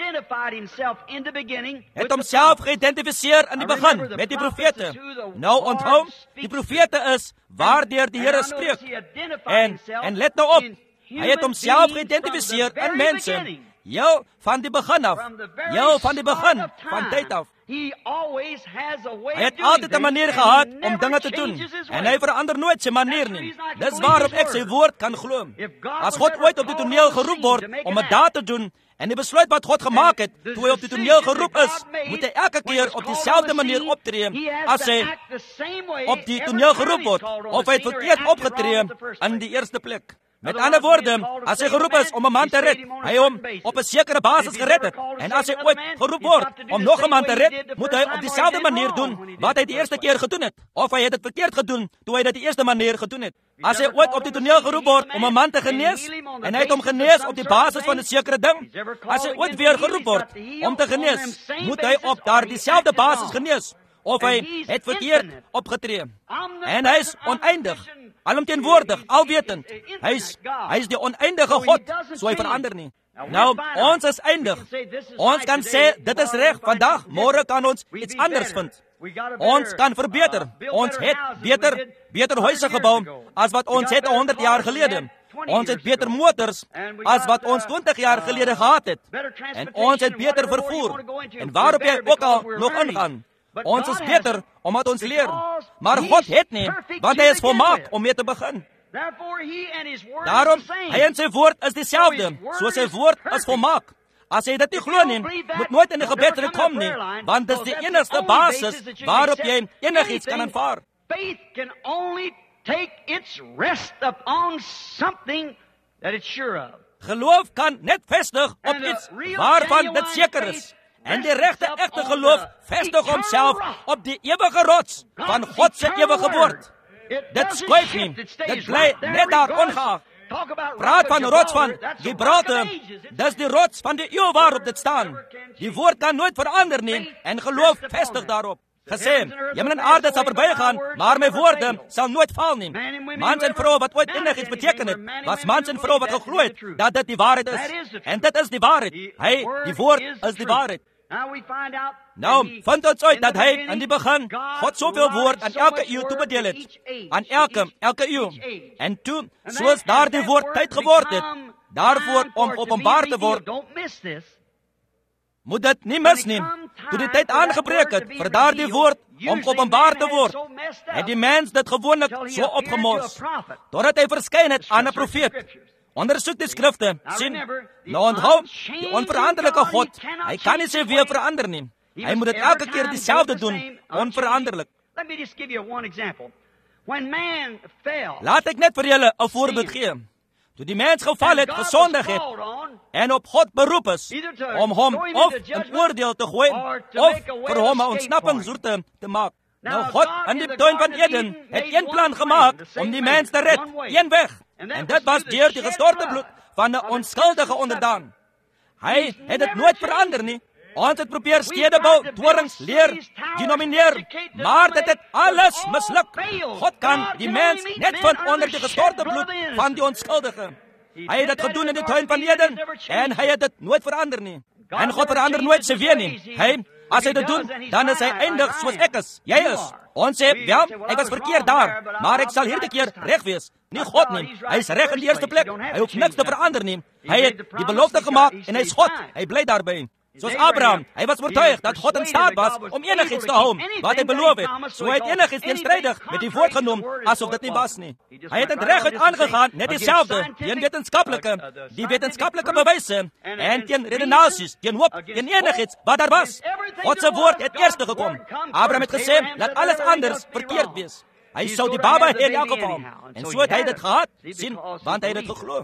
Het homself geïdentifiseer in die begin met die profete. Nou onthou, die profete is waardeur die Here spreek. En let nou op, hy het homself geïdentifiseer in mense. Jou van die begin af. Jou van die begin, van tyd af. Hy het altyd 'n manier gehad om dinge te doen. En hy verander nooit sy manier nie. Dis waarop ek sy woord kan glo. As God ooit op die toneel geroep word om 'n daad te doen, en die besluit wat God gemaak het, toe hy op die toneel geroep is, moet hy elke keer op dieselfde manier optree as hy op die toneel geroep word, of hy het verkeerd opgetree in die eerste plek. Met ander woorde, as hy geroep is om 'n man te red, hy hom op 'n sekere basis gered het. En as hy ooit geroep word om nog 'n man te red, moet hy op dieselfde manier doen wat hy die eerste keer gedoen het. Of hy het dit verkeerd gedoen toe hy dit die eerste manier gedoen het. As hy ooit op die toneel geroep word om 'n man te genees, en hy het hom genees op die basis van 'n sekere ding, as hy ooit weer geroep word om te genees, moet hy op daardieselfde basis genees. Of hy het verkeerd opgetree. En hy is oneindig. Alomteenwoordig, alwetend. Hy is die oneindige God, so hy verander nie. Nou, ons is eindig. Ons kan sê, dit is reg, vandag, môre kan ons iets anders vind. Ons kan verbeter. Ons het beter huise gebou as wat ons het 100 jaar gelede. Ons het beter motors as wat ons 20 jaar gelede gehad het. En ons het beter vervoer. En waarop jy ook al nog ingaan. Ons is beter omdat ons leer. Maar God het nie, want hy is volmaak om mee te begin. Daarom, hy en sy woord is dieselfde, soos sy woord is volmaak. As jy dit nie glo nie, moet nooit in die gebed kom nie, want dit is die enigste basis waarop jy enigiets kan aanvaar. Faith can only take its rest upon something that it's sure of. Geloof kan net vestig op iets waarvan dit seker is. En die regte egte geloof vestig homself op die ewige rots van God se ewige woord. Dit skuif nie, dit bly net daar ongeag. Praat van rots van Gibraltar, dis die rots van die eeu waarop dit staan. Die woord kan nooit verander nie en geloof vestig daarop. Gesê, hemel en aarde sal verbygaan, maar my woorde sal nooit val nie. Mans en vrou wat ooit enigiets beteken het, was mans en vrou wat geglo het dat dit die waarheid is. En dit is die waarheid. Hy, die woord, is die waarheid. Nou, vind ons uit dat hy in die begin God soveel woord aan elke eeu toebedeel het. Aan elke eeu. En toe, soos daar die woord tyd geword het, daarvoor om openbaar te word, moet dit nie mis nie. Toe die tyd aangebreek het vir daardie woord om openbaar te word, het die mens dit gewoonlik so opgemors, totdat hy verskyn het aan 'n profeet. Ondersoek die skrifte, sien, nou onthou, die onveranderlike God, hy kan nie sy weer verander nie. Hy moet dit elke keer dieselfde doen, onveranderlik. Laat ek net vir julle 'n voorbeeld gee. Toe die mens geval het, gesondig het, en op God beroep is, om hom of 'n oordeel te gooi, of vir hom 'n ontsnappingsroete te maak. Nou God, in die tuin van Eden, het een plan gemaak om die mens te red, een weg. En dit was deur die gestorte bloed van 'n onskuldige onderdaan. Hy het dit nooit verander nie. Ons het probeer stede bou, torings leer, denomineer, maar dit het alles misluk. God kan die mens net vind onder die gestorte bloed van die onskuldige. Hy het dit gedoen in die tuin van Eden, en hy het dit nooit verander nie. En God verander nooit sy weer nie. As hy dit doen, dan is hy eindig soos ek is, jy is. Ons sê, ja, ek was verkeerd daar, maar ek sal hierdie keer reg wees. Nie God nie, hy is reg in die eerste plek, hy hoef niks te verander nie. Hy het die belofte gemaak, en hy is God, hy bly daarby. Soos Abraham, hy was oortuig dat God in staat was om enigiets te hou wat hy beloof het. So hy het enigiets teenstrydig met die woord genoem, asof dit nie was nie. Hy het dit reguit aangegaan, net dieselfde, teen die wetenskaplike bewyse, en teen redenasies, teen hoop, teen enigiets wat daar was. God se woord het eerste gekom. Abraham het gesê, laat alles anders verkeerd wees. Hy sou die baba hê in elk geval. En so het hy dit gehad, sien, want hy het dit geglo.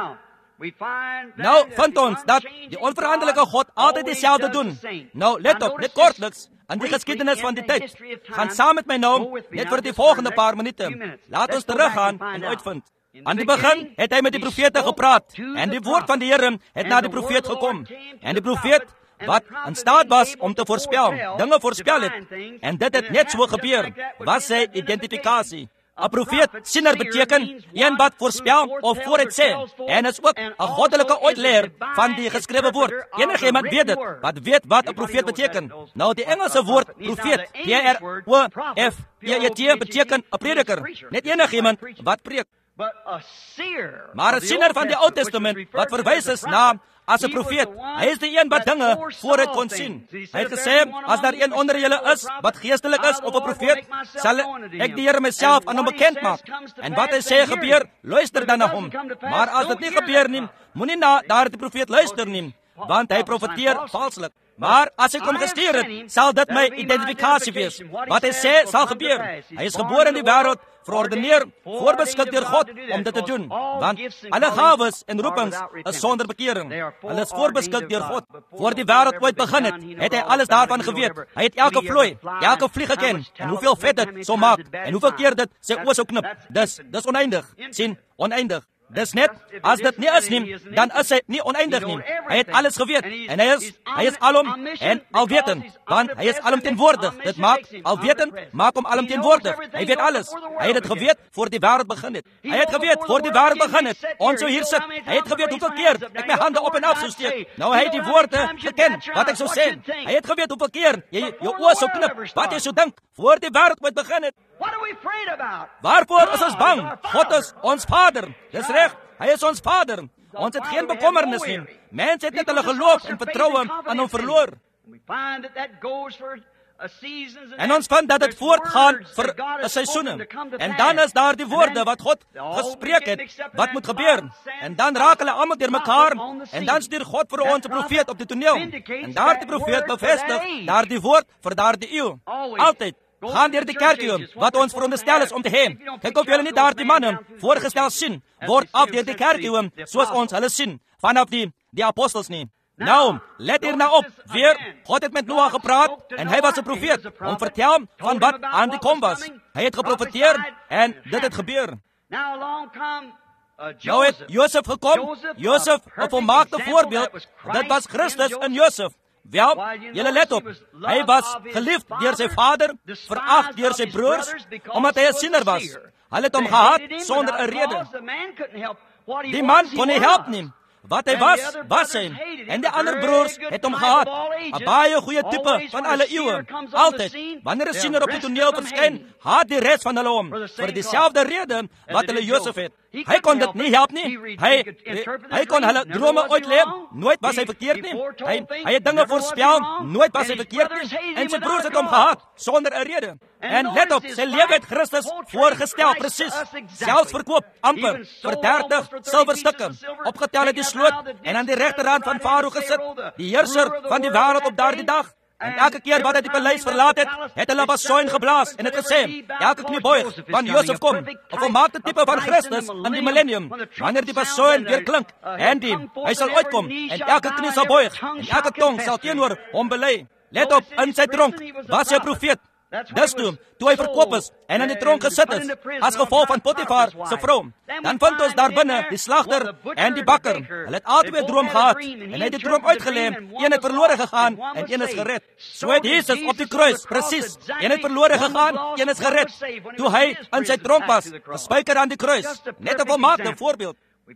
Nou vind ons dat die onveranderlike God altyd dieselfde doen. Nou, let op, net kortliks, aan die geskiedenis van die tyd. Gaan saam met my nou, net vir die volgende paar minute. Laat ons teruggaan en uitvind. Aan die begin het hy met die profete gepraat, en die woord van die Here het na die profeet gekom. En die profeet, wat in staat was om te voorspel, dinge voorspel het, en dit het net so gebeur, was sy identifikasie. 'n Profeet, siener beteken, een wat voorspel of vooruit sê, en is ook 'n goddelike uitleer van die geskrewe woord. Enigiemand weet dit, wat weet wat 'n profeet beteken. Nou, die Engelse woord profeet, P-R-O-F-E-E-T, beteken 'n prediker. Net enigiemand wat preek. Maar 'n siener van die Ou Testament, wat verwys is na as 'n profeet, hy is die een wat dinge vooruit kon sien. Hy het gesê, as daar een onder julle is, wat geestelik is, of 'n profeet, sal ek die Here myself aan hom bekend maak. En wat hy sê gebeur, luister dan na hom. Maar as dit nie gebeur nie, moenie na daardie profeet luister nie, want hy profeteer valslik. Maar as ek hom gestuur het, sal dit my identifikasie wees. Wat hy sê, sal gebeur. Hy is gebore in die wêreld, verordeneer, voorbeskik deur God om dit te doen. Want alle gawes en roepings is sonder bekering. Hulle is voorbeskik deur God. Voor die wêreld ooit begin het hy alles daarvan geweet. Hy het elke vloei, elke vlieg geken, en hoeveel vet dit sou maak, en hoeveel keer dit sy oë sou knip. Dis oneindig. Sien, oneindig. Dis net, as dit nie is nie, dan is hy nie oneindig nie. Hy het alles geweet, en hy is alom en alwetend, want hy is alomteenwoordig. Dit maak, alwetend, maak hom alomteenwoordig. Hy weet alles. Hy het dit geweet voor die wêreld begin het. Hy het geweet voor die wêreld begin het. Ons sou hier sit. Hy het geweet hoeveel keer ek my hande op en af sou steek. Nou hy het die woorde geken, wat ek sou sê. Hy het geweet hoeveel keer jy jou oë sou knip, wat jy sou dink, voor die wêreld ooit begin het. Waarvoor is ons bang? God is ons Vader. Dis reg, hy is ons Vader. Ons het geen bekommernis nie. Mense het net hulle geloof en vertroue aan hom verloor. En ons vind dat dit voortgaan vir 'n seisoene. En dan is daar die woorde wat God gespreek het, wat moet gebeur. En dan raak hulle almal deur mekaar, en dan stuur God vir ons 'n profeet op die toneel. En daardie profeet bevestig daardie woord vir daardie eeu. Altyd. Gaan deur die kerk, wat ons veronderstel is om te hê. Kyk of julle nie daardie manne voorgestel sien, word af deur die kerk, soos ons hulle sien, vanaf die apostels nie. Nou, let hier nou op, weer, God het met Noah gepraat, en hy was 'n profeet, om vertel van wat aan die kom was. Hy het geprofeteer, en dit het gebeur. Nou het Josef gekom, Josef, 'n volmaakte voorbeeld, dit was Christus in Josef. Wel, julle let op, hy was geliefd deur sy vader, verag deur sy broers, omdat hy 'n siener was. Hulle het hom gehaat sonder 'n rede. Die man kon nie help nie. Wat hy was hy. En die ander broers het hom gehaat. 'n Baie goeie tipe van alle eeue. Altyd, wanneer 'n siener op die toneel verskyn, haat die res van hulle hom, vir dieselfde rede wat hulle Josef het. Hy kon dit nie help nie. Hy kon hulle drome uitleef, nooit was hy verkeerd nie. Hy het dinge voorspel, nooit was hy verkeerd nie. En sy broers het hom gehaat, sonder 'n rede. En let op, sy lewe het Christus voorgestel, presies. Selfs verkoop, amper, vir 30 silwerstukke. Opgetel uit die sloot, en aan die regterhand van Farao gesit, die heerser van die wêreld op daardie dag. En elke keer wat hy die paleis verlaat het hulle basuin geblaas en het gesê, elke knie buig, want Josef kom, 'n volmaakte tipe van Christus in die millennium, wanneer die basuin weer klink, en hy sal uitkom, en elke knie sal buig, en elke tong sal teenoor hom bely. Let op, in sy tronk was hy 'n profeet. Dis toe hy verkoop is en in die tronk gesit is, as gevolg van Potifar se vrou. Dan vind ons daar binne die slagter en die bakker. Hulle het albei 'n droom gehad en hy het die droom uitgelê. Een het verlore gegaan en een is gered. So het Jesus op die kruis, presies. Een het verlore gegaan, een is gered. Toe hy in sy tronk was, gespijker aan die kruis. Net 'n volmaakte voorbeeld.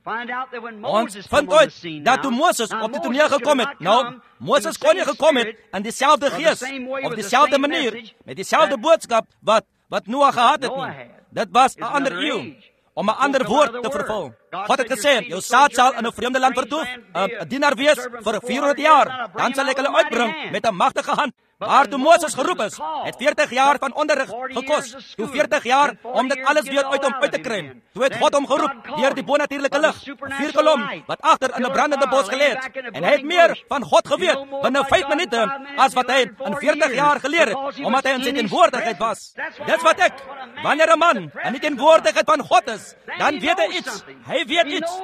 Ons vind uit dat toe Moses op die toneel gekom het, Moses kon nie gekom het in dieselfde gees, op dieselfde manier, met dieselfde boodskap wat Noah gehad het nie. Dit was 'n ander eeu, om 'n ander woord te vervul. God het gesê, jou saad sal in 'n vreemde land vertoef, 'n dienaar wees vir 400 jaar, dan sal ek hulle uitbring met 'n magtige hand. Maar toe Moses geroep is, het 40 jaar van onderrig gekos. Toe 40 jaar om dit alles weer uit hom uit te kry. Toe het God hom geroep deur die bonatuurlike lig, 'n vuurkolom wat agter in 'n brandende bos gelê het. En hy het meer van God geweet binne 5 minute as wat hy in 40 jaar geleer het, omdat hy in sy teenwoordigheid was. Dis wat ek, wanneer 'n man in die teenwoordigheid van God is, dan weet hy iets. Hy weet iets.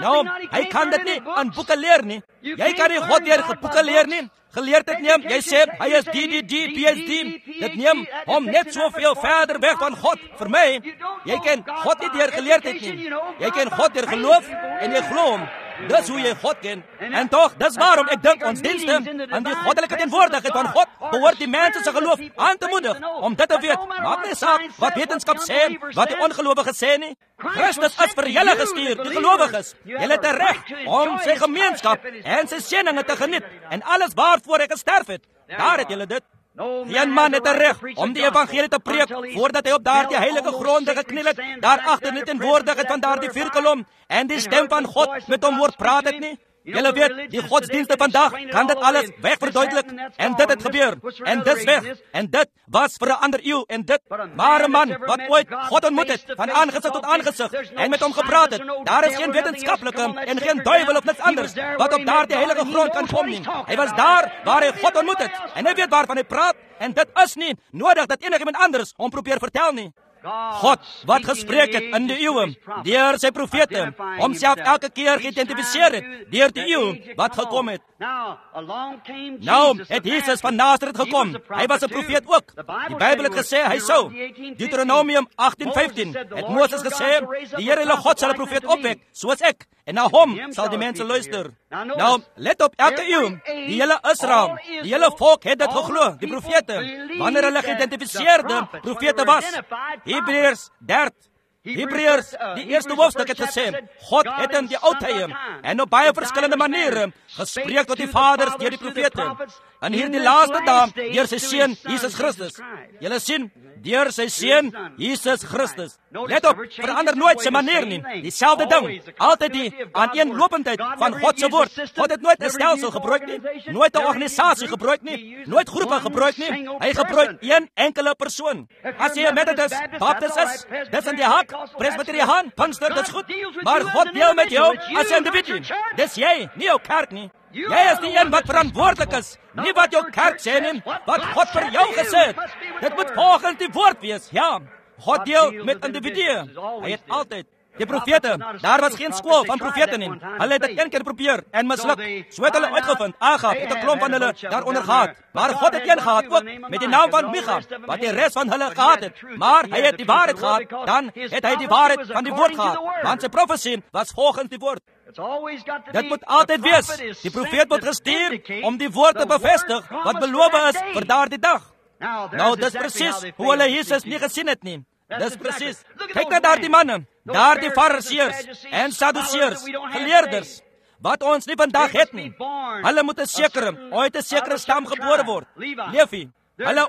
Hy kan dit nie aan boeke leer nie. Jy kan nie God deur boeke leer nie. Geleerdheid neem, jy sê, hy is DDD, PhD, dit neem hom net soveel verder weg van God. Vir my, jy ken God nie deur geleerdheid nie. Jy ken God deur geloof en jy glo hom. Dis hoe jy God ken. En tog, dis waarom ek dink ons dienste aan die goddelike teenwoordigheid van God behoort die mense se geloof aan te moedig om dit te weet. Maak nie saak wat wetenskap sê, wat die ongelowige sê nie. Christus is vir julle gestuur, die gelowiges. Julle het 'n reg om sy gemeenskap en sy seëninge te geniet en alles waarvoor hy gesterf het. Daar het julle dit. Geen man het 'n reg om die evangelie te preek voordat hy op daardie heilige gronde gekniel het, daar agter in die teenwoordigheid van daardie vuurkolom en die stem van God met hom hoor praat het nie. Julle weet, die godsdienste vandag kan dit alles wegverduidelik en dit het gebeur en dis weg en dit was vir 'n ander eeu en dit. Maar 'n man wat ooit God ontmoet het van aangesig tot aangesig en met hom gepraat het, daar is geen wetenskaplike en geen duiwel of niks anders wat op daardie heilige grond kan kom nie. Hy was daar waar hy God ontmoet het en hy weet waarvan hy praat en dit is nie nodig dat enigiemand anders hom probeer vertel nie. God wat gespreek het in die eeue deur sy profete, homself elke keer geïdentifiseer het deur die eeu wat gekom het. Het Jesus van Nazareth gekom. Hy was 'n profeet ook. Die Bybel het gesê hy sou. Deuteronomium 18:15 het Moses gesê, die Here hulle God sal 'n profeet opwek soos ek en na hom sal die mense luister. Let op, elke eeu, die hele Israel, die hele volk het dit geglo, die profete, wanneer hulle geïdentifiseerde profete was. Hebreërs, die eerste hoofstuk het gesê, God het in die ou tye en op baie verskillende maniere gespreek tot die vaders deur die profete. En hierdie laaste dae deur sy seun Jesus Christus. Julle sien, deur sy seun Jesus Christus. Let op, verander nooit sy manier nie. Dieselfde ding, altyd die aaneenlopendheid van God se woord. God het nooit 'n stelsel gebruik nie, nooit 'n organisasie gebruik nie, nooit groepe gebruik nie. Hy gebruik een enkele persoon. As jy 'n Methodist, Baptist is, dis in die hak, Presbyteriaan, Pinkster, dis goed. Maar God deel met jou as 'n individu. Dis jy, nie jou kerk nie. Jy is die een wat verantwoordelik is, nie wat jou kerk sê nie, wat God vir jou gesê het. Dit moet volgens die woord wees, ja. God deel met individue. Hy het altyd. Die profete, daar was geen skool van profete nie. Hulle het dit een keer probeer en misluk. So het hulle uitgevind, Agab het 'n klomp van hulle daaronder gehad. Maar God het een gehad ook, met die naam van Micha, wat die res van hulle gehad het. Maar hy het die waarheid gehad, dan het hy die waarheid van die woord gehad. Want sy profesie was volgens die woord. Dit moet altyd wees. Die profeet word gestuur om die woord te bevestig wat beloof is vir daardie dag. Dis presies hoe hulle Jesus nie gesien het nie. Dis presies. Kyk na daardie manne, daardie fariseërs en sadduseërs, geleerders, wat ons nie vandag het nie. Hulle moet 'n sekere stam gebore word. Levi. Hulle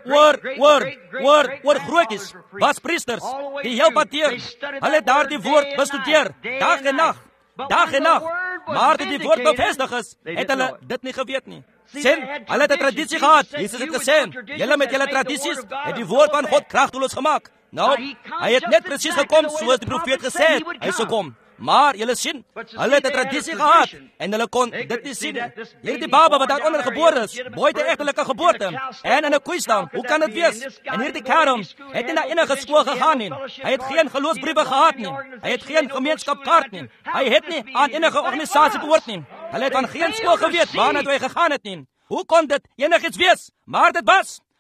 oor grootjies was priesters, die heel pateer. Hulle het daardie woord bestudeer, dag en nag. Maar dit die woord bevestig is, het hulle dit nie geweet nie. Sien, hulle het 'n tradisie gehad. Jesus het gesê, julle met julle tradisies het die woord van God kragteloos gemaak. Hy het net presies gekom soos die profeet gesê het, hy sou kom. Maar julle sien, hulle het 'n tradisie gehad en hulle kon dit nie sien. Hierdie baba wat daaronder gebore is, buite egtelike geboorte en in 'n koeistal, hoe kan dit wees? En hierdie kerel het nie na enige skool gegaan nie. Hy het geen geloofsbriewe gehad nie. Hy het geen gemeenskapkaart nie. Hy het nie aan enige organisasie behoort nie. Hulle het van geen skool geweet waarna toe hy gegaan het nie. Hoe kon dit enigiets wees? Maar dit was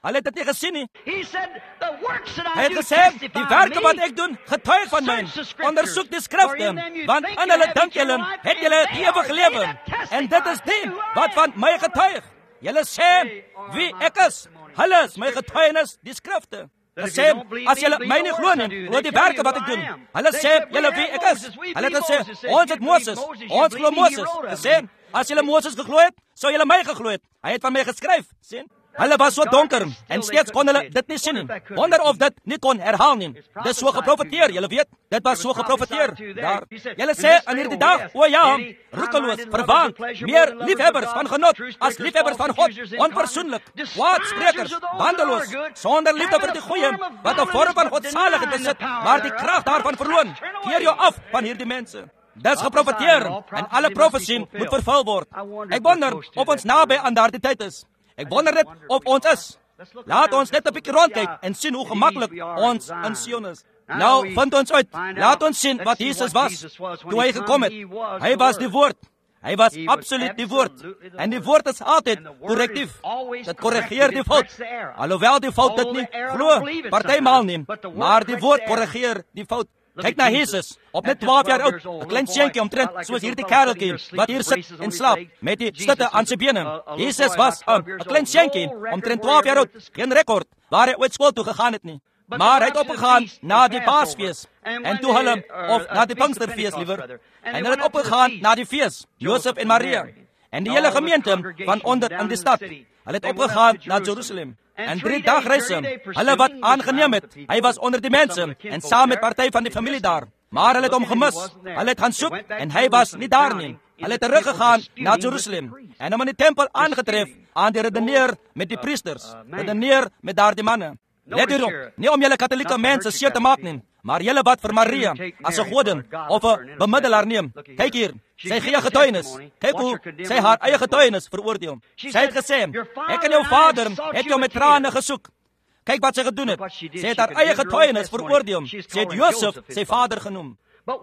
Hulle het dit nie gesien nie. He said, the works that Hy I het do gesê, testify die of werke wat me. ek doen, getuig van my. Search the scriptures, Ondersoek die for skrifte, in them you want think in you hulle have dink eternal julle, life, het and julle they ewige are lewe. they that En dit is testify die who I wat am. van my getuig. Julle sê, wie ek is. Hulle is my getuienis, die skrifte. Gesê, as julle my nie glo nie, oor die werke wat ek doen. Hulle sê, julle wie ek is. Hulle het gesê, ons het Moses, ons glo Moses. Gesê, as julle Moses geglo het, sou julle my geglo het. Hy het van my geskryf, sien? Hulle was so donker en steeds kon hulle dit nie sien nie. Wonder of dit nie kon herhaal nie. Dit is so geprofeteer, julle weet. Dit was so geprofeteer daar. Julle sê aan hierdie dag, o ja, roekeloos, verwaand, meer liefhebbers van genot as liefhebbers van God, onpersoonlik, kwaadsprekers, bandeloos, sonder liefde vir die goeie, wat 'n vorm van godsaligheid besit, maar die krag daarvan verloon. Keer jou af van hierdie mense. Dis geprofeteer en alle profesie moet vervul word. Ek wonder of ons naby aan daardie tyd is. Ek wonder net of ons is. Laat ons net 'n bietjie rondkyk en sien hoe gemaklik ons in Sion is. Nou vind ons uit. Laat ons sien wat Jesus was toe hy gekom het. Hy was die woord. Hy was absoluut die woord. En die woord is altyd korrektief. Dit korrigeer die fout. Alhoewel die fout dit nie glo, partymaal nie, maar die woord korrigeer die fout. Kyk na Jesus, op net 12 jaar oud, 'n klein seentjie omtrent soos hierdie kereltjie wat hier sit en slaap met die stutte aan sy bene. Jesus was 'n klein seentjie omtrent 12 jaar oud, geen rekord waar hy ooit skool toe gegaan het nie. Maar hy het opgegaan na die Paasfees en toe hulle of na die Pinksterfees liewer. En hulle het opgegaan na die fees, Josef en Maria en die hele gemeente van onder in die stad. Hulle het opgegaan na Jerusalem. En 3 dagreise, hulle wat aangeneem het, hy was onder die mense en saam met party van die familie daar. Maar hulle het hom gemis. Hulle het gaan soek en hy was nie daar nie. Hulle het teruggegaan na Jerusalem en hom in die tempel aangetref aan die redeneer met die priesters, redeneer met daardie manne. Let hierop, nie om julle katholieke mense seer te maak nie, maar julle wat vir Maria as 'n godin of 'n bemiddelaar neem. Kyk hier, sy gee getuienis. Kyk hoe sy haar eie getuienis veroordeel. Sy het gesê, ek en jou vader het jou met trane gesoek. Kyk wat sy gedoen het. Sy het haar eie getuienis veroordeel. Sy het Josef sy vader genoem.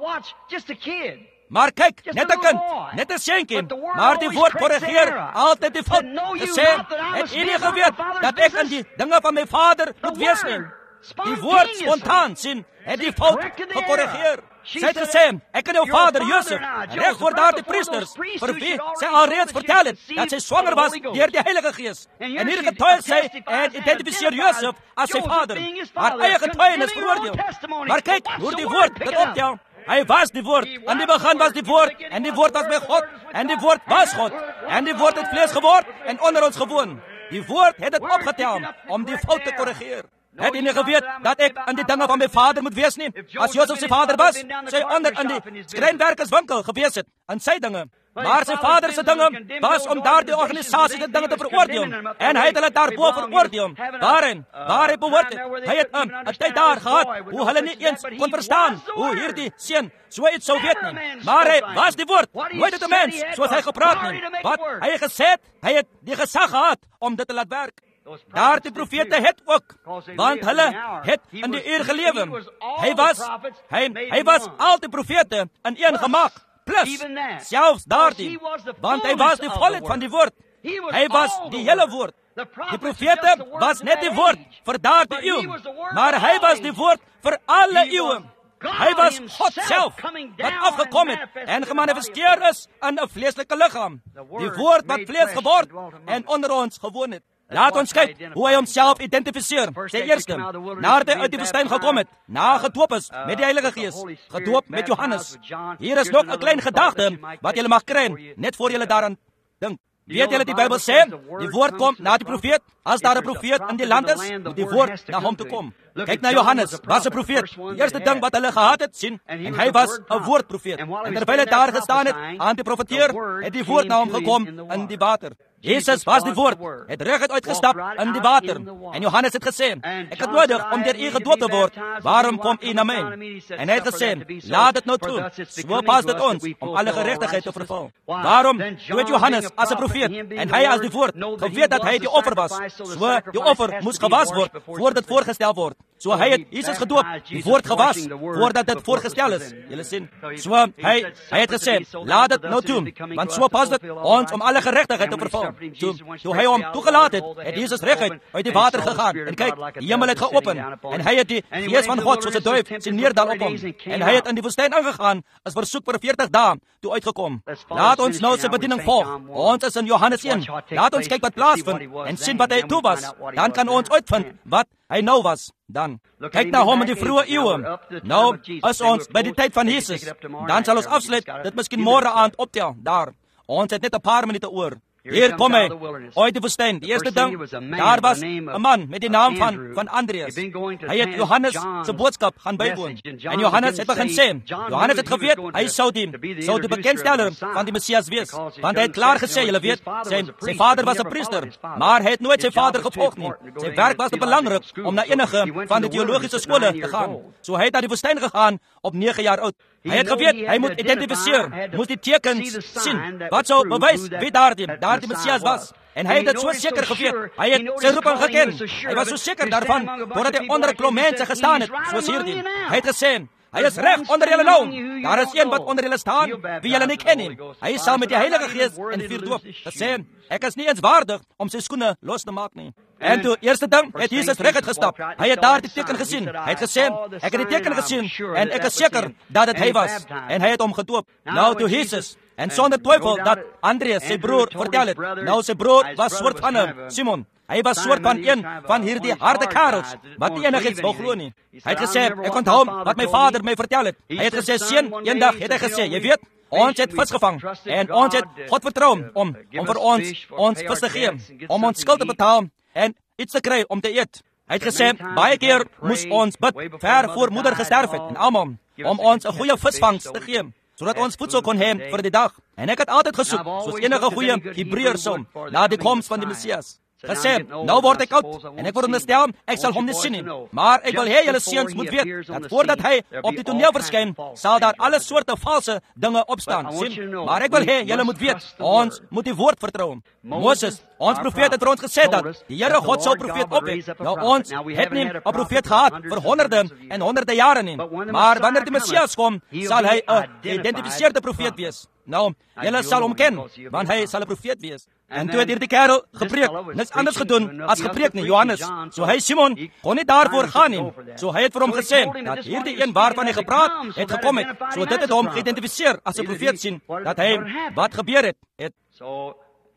Maar kyk, net 'n kind, net 'n seentjie, maar die woord korrigeer altyd die fout. Gesê, het u nie geweet dat ek in die dinge van my vader moet wees nie? Die woord spontaan sien, het die fout gekorrigeer. Sy het gesê, ek en jou vader Josef, reg voor daardie priesters, vir wie sy alreeds vertel het, dat sy swanger was deur die Heilige Gees. En hier getuig sy en identifiseer Josef as sy vader. Haar eie getuienis veroordeel. Maar kyk, hoe die woord dit optel. Hy was die woord, in die begin was die woord, en die woord was by God, en die woord was God, en die woord het vlees geword, en onder ons gewoon. Die woord het dit opgetel, om die fout te korrigeer. Het jy nie geweet, dat ek in die dinge van my vader moet wees nie? As Josef sy vader was, sy onder in die skrynwerkerswinkel gewees het, in sy dinge. Maar sy vader se dinge was om daardie organisasie die dinge te veroordeel. En hy het hulle daarbo veroordeel. Waarin? Waar hy behoort het. Hy het 'n tyd daar gehad, hoe hulle nie eens kon verstaan, hoe hierdie seun so iets sou weet nie. Maar hy was die woord, nooit het 'n mens, soos hy gepraat nie. Wat hy gesê het, hy het die gesag gehad, om dit te laat werk. Daar die profete het ook, want hulle het in die uur gelewe. Hy was al die profete in een gemaak. Plus, selfs daardie, want hy was die volheid van die woord. Hy was die hele woord. Die profete was net die woord vir daardie eeuw, maar hy was die woord vir alle eeuwe. Hy was God self, wat afgekom het en gemanifesteer is in 'n vleeslike liggaam. Die woord wat vlees geword en onder ons gewoon het. Laat ons kyk hoe hy homself identifiseer. Sy eerste, nadat hy uit die woestyn gekom het, na gedoop is met die Heilige Gees, gedoop met Johannes. Hier is nog 'n klein gedagte wat julle mag kry, net voor julle daaraan dink. Weet julle die Bybel sê, die woord kom na die profeet. As daar 'n profeet in die land is, moet die woord na hom toe kom. Kyk na Johannes, was 'n profeet. Die eerste ding wat hulle gehad het, sien, en hy was 'n woordprofeet. En terwyl hy daar gestaan het, aan te profeteer, het die woord na hom gekom in die water. Jesus was die woord, het reguit uitgestap in die water. En Johannes het gesê, ek het nodig om deur u gedoop te word, waarom kom u na my? En hy het gesê, laat dit nou toe, so pas dit ons, om alle geregtigheid te vervul. Waarom? Toe het Johannes as 'n profeet, en hy as die woord, geweet dat hy die offer was. So, die offer moes gewas word, voor dit voorgestel word. So hy het Jesus gedoop, die woord gewas, voordat dit voorgestel is. Julle sien, so hy het gesê, laat dit nou doen, want so pas dit ons om alle geregtigheid te vervul. Toe hy hom toegelaat het Jesus reguit uit die water gegaan, en kyk, die hemel het geopen, en hy het die gees van God soos 'n duif sien neerdal op hom, en hy het in die woestyn aangegaan, is versoek vir 40 dae, toe uitgekom. Laat ons nou sy bediening volg. Ons is in Johannes 1. Laat ons kyk wat plaasvind, en sien wat hy toe was. Dan kan ons uitvind wat hy nou was. Dan kyk na hom in die vroeë eeue. Nou is ons by die tyd van Jesus. Dan sal ons afsluit, dit miskien môre aand optel, daar. Ons het net 'n paar minute oor. Hier kom hy, uit die woestyn. Die eerste ding, daar was 'n man met die naam van Andreas. Hy het Johannes se boodskap gaan bywoon. En Johannes het begin sê, Johannes het geweet, hy sou die bekendsteller van die Messias wees. Want hy het klaar gesê, julle weet, sy vader was 'n priester, maar hy het nooit sy vader gevolg nie. Sy werk was te belangrik om na enige van die teologiese skole te gaan. So hy het na die woestyn gegaan op 9 jaar oud. Hy het geweet, hy moet identifiseer, moes die tekens sien, wat sou bewys wie daardie Messias was. En hy het dit so seker geweet, hy het sy roeping geken. Hy was so seker daarvan, doordat hy onder 'n klomp mense gestaan het, soos hierdie. Hy het gesê, hy is reg onder julle nou. Daar is een wat onder julle staan, wie julle nie ken nie. Hy sal met die Heilige Gees en vuur doop. Gesê, ek is nie eens waardig om sy skoene los te maak nie. En toe, eerste ding, het Jesus reguit gestap. Hy het daar die teken gesien. Hy het gesê, ek het die teken gesien, en ek is seker dat dit hy was. En hy het hom gedoop. Nou toe Jesus, en sonder twyfel dat Andreas sy broer vertel het. Nou sy broer was soort van 'n Simon. Hy was soort van een van hierdie harde kerels, wat nie enigiets wou glo nie. Hy het gesê, ek onthou wat my vader my vertel het. Hy het gesê, seun, eendag het hy gesê, jy weet, ons het vis gevang, en ons het God vertrou om vir ons vis te gee, om ons skuld te betaal, en iets te kry om te eet. Hy het gesê, baie keer moes ons bid, ver voor moeder gesterf het, en almal, om ons 'n goeie visvangs te gee, sodat ons voedsel kon hê vir die dag. En ek het altyd gesoek, soos enige goeie Hebreër som, na die koms van die Messias. Gesê, nou word ek oud, en ek veronderstel, ek sal hom nie sien nie. Maar ek wil hê julle seuns moet weet, dat voordat hy op die toneel verskyn, sal daar alle soorte valse dinge opstaan, sien? Maar ek wil hê julle moet weet, ons moet die woord vertrou. Moses, ons profeet het vir ons gesê dat die Here God sou profeet opwek. Nou ons het nie 'n profeet gehad vir honderde en honderde jare nie. Maar wanneer die Messias kom, sal hy 'n geïdentifiseerde profeet wees. Nou, julle sal hom ken, want hy sal 'n profeet wees. En toe het hierdie kerel gepreek, niks anders gedoen as gepreek nie, Johannes. So hy, Simon, kon nie daarvoor gaan nie. So hy het vir hom gesê, dat hierdie een waarvan hy gepraat, het gekom het. So dit het hom geïdentifiseer as 'n profeet sien, dat hy wat gebeur het. So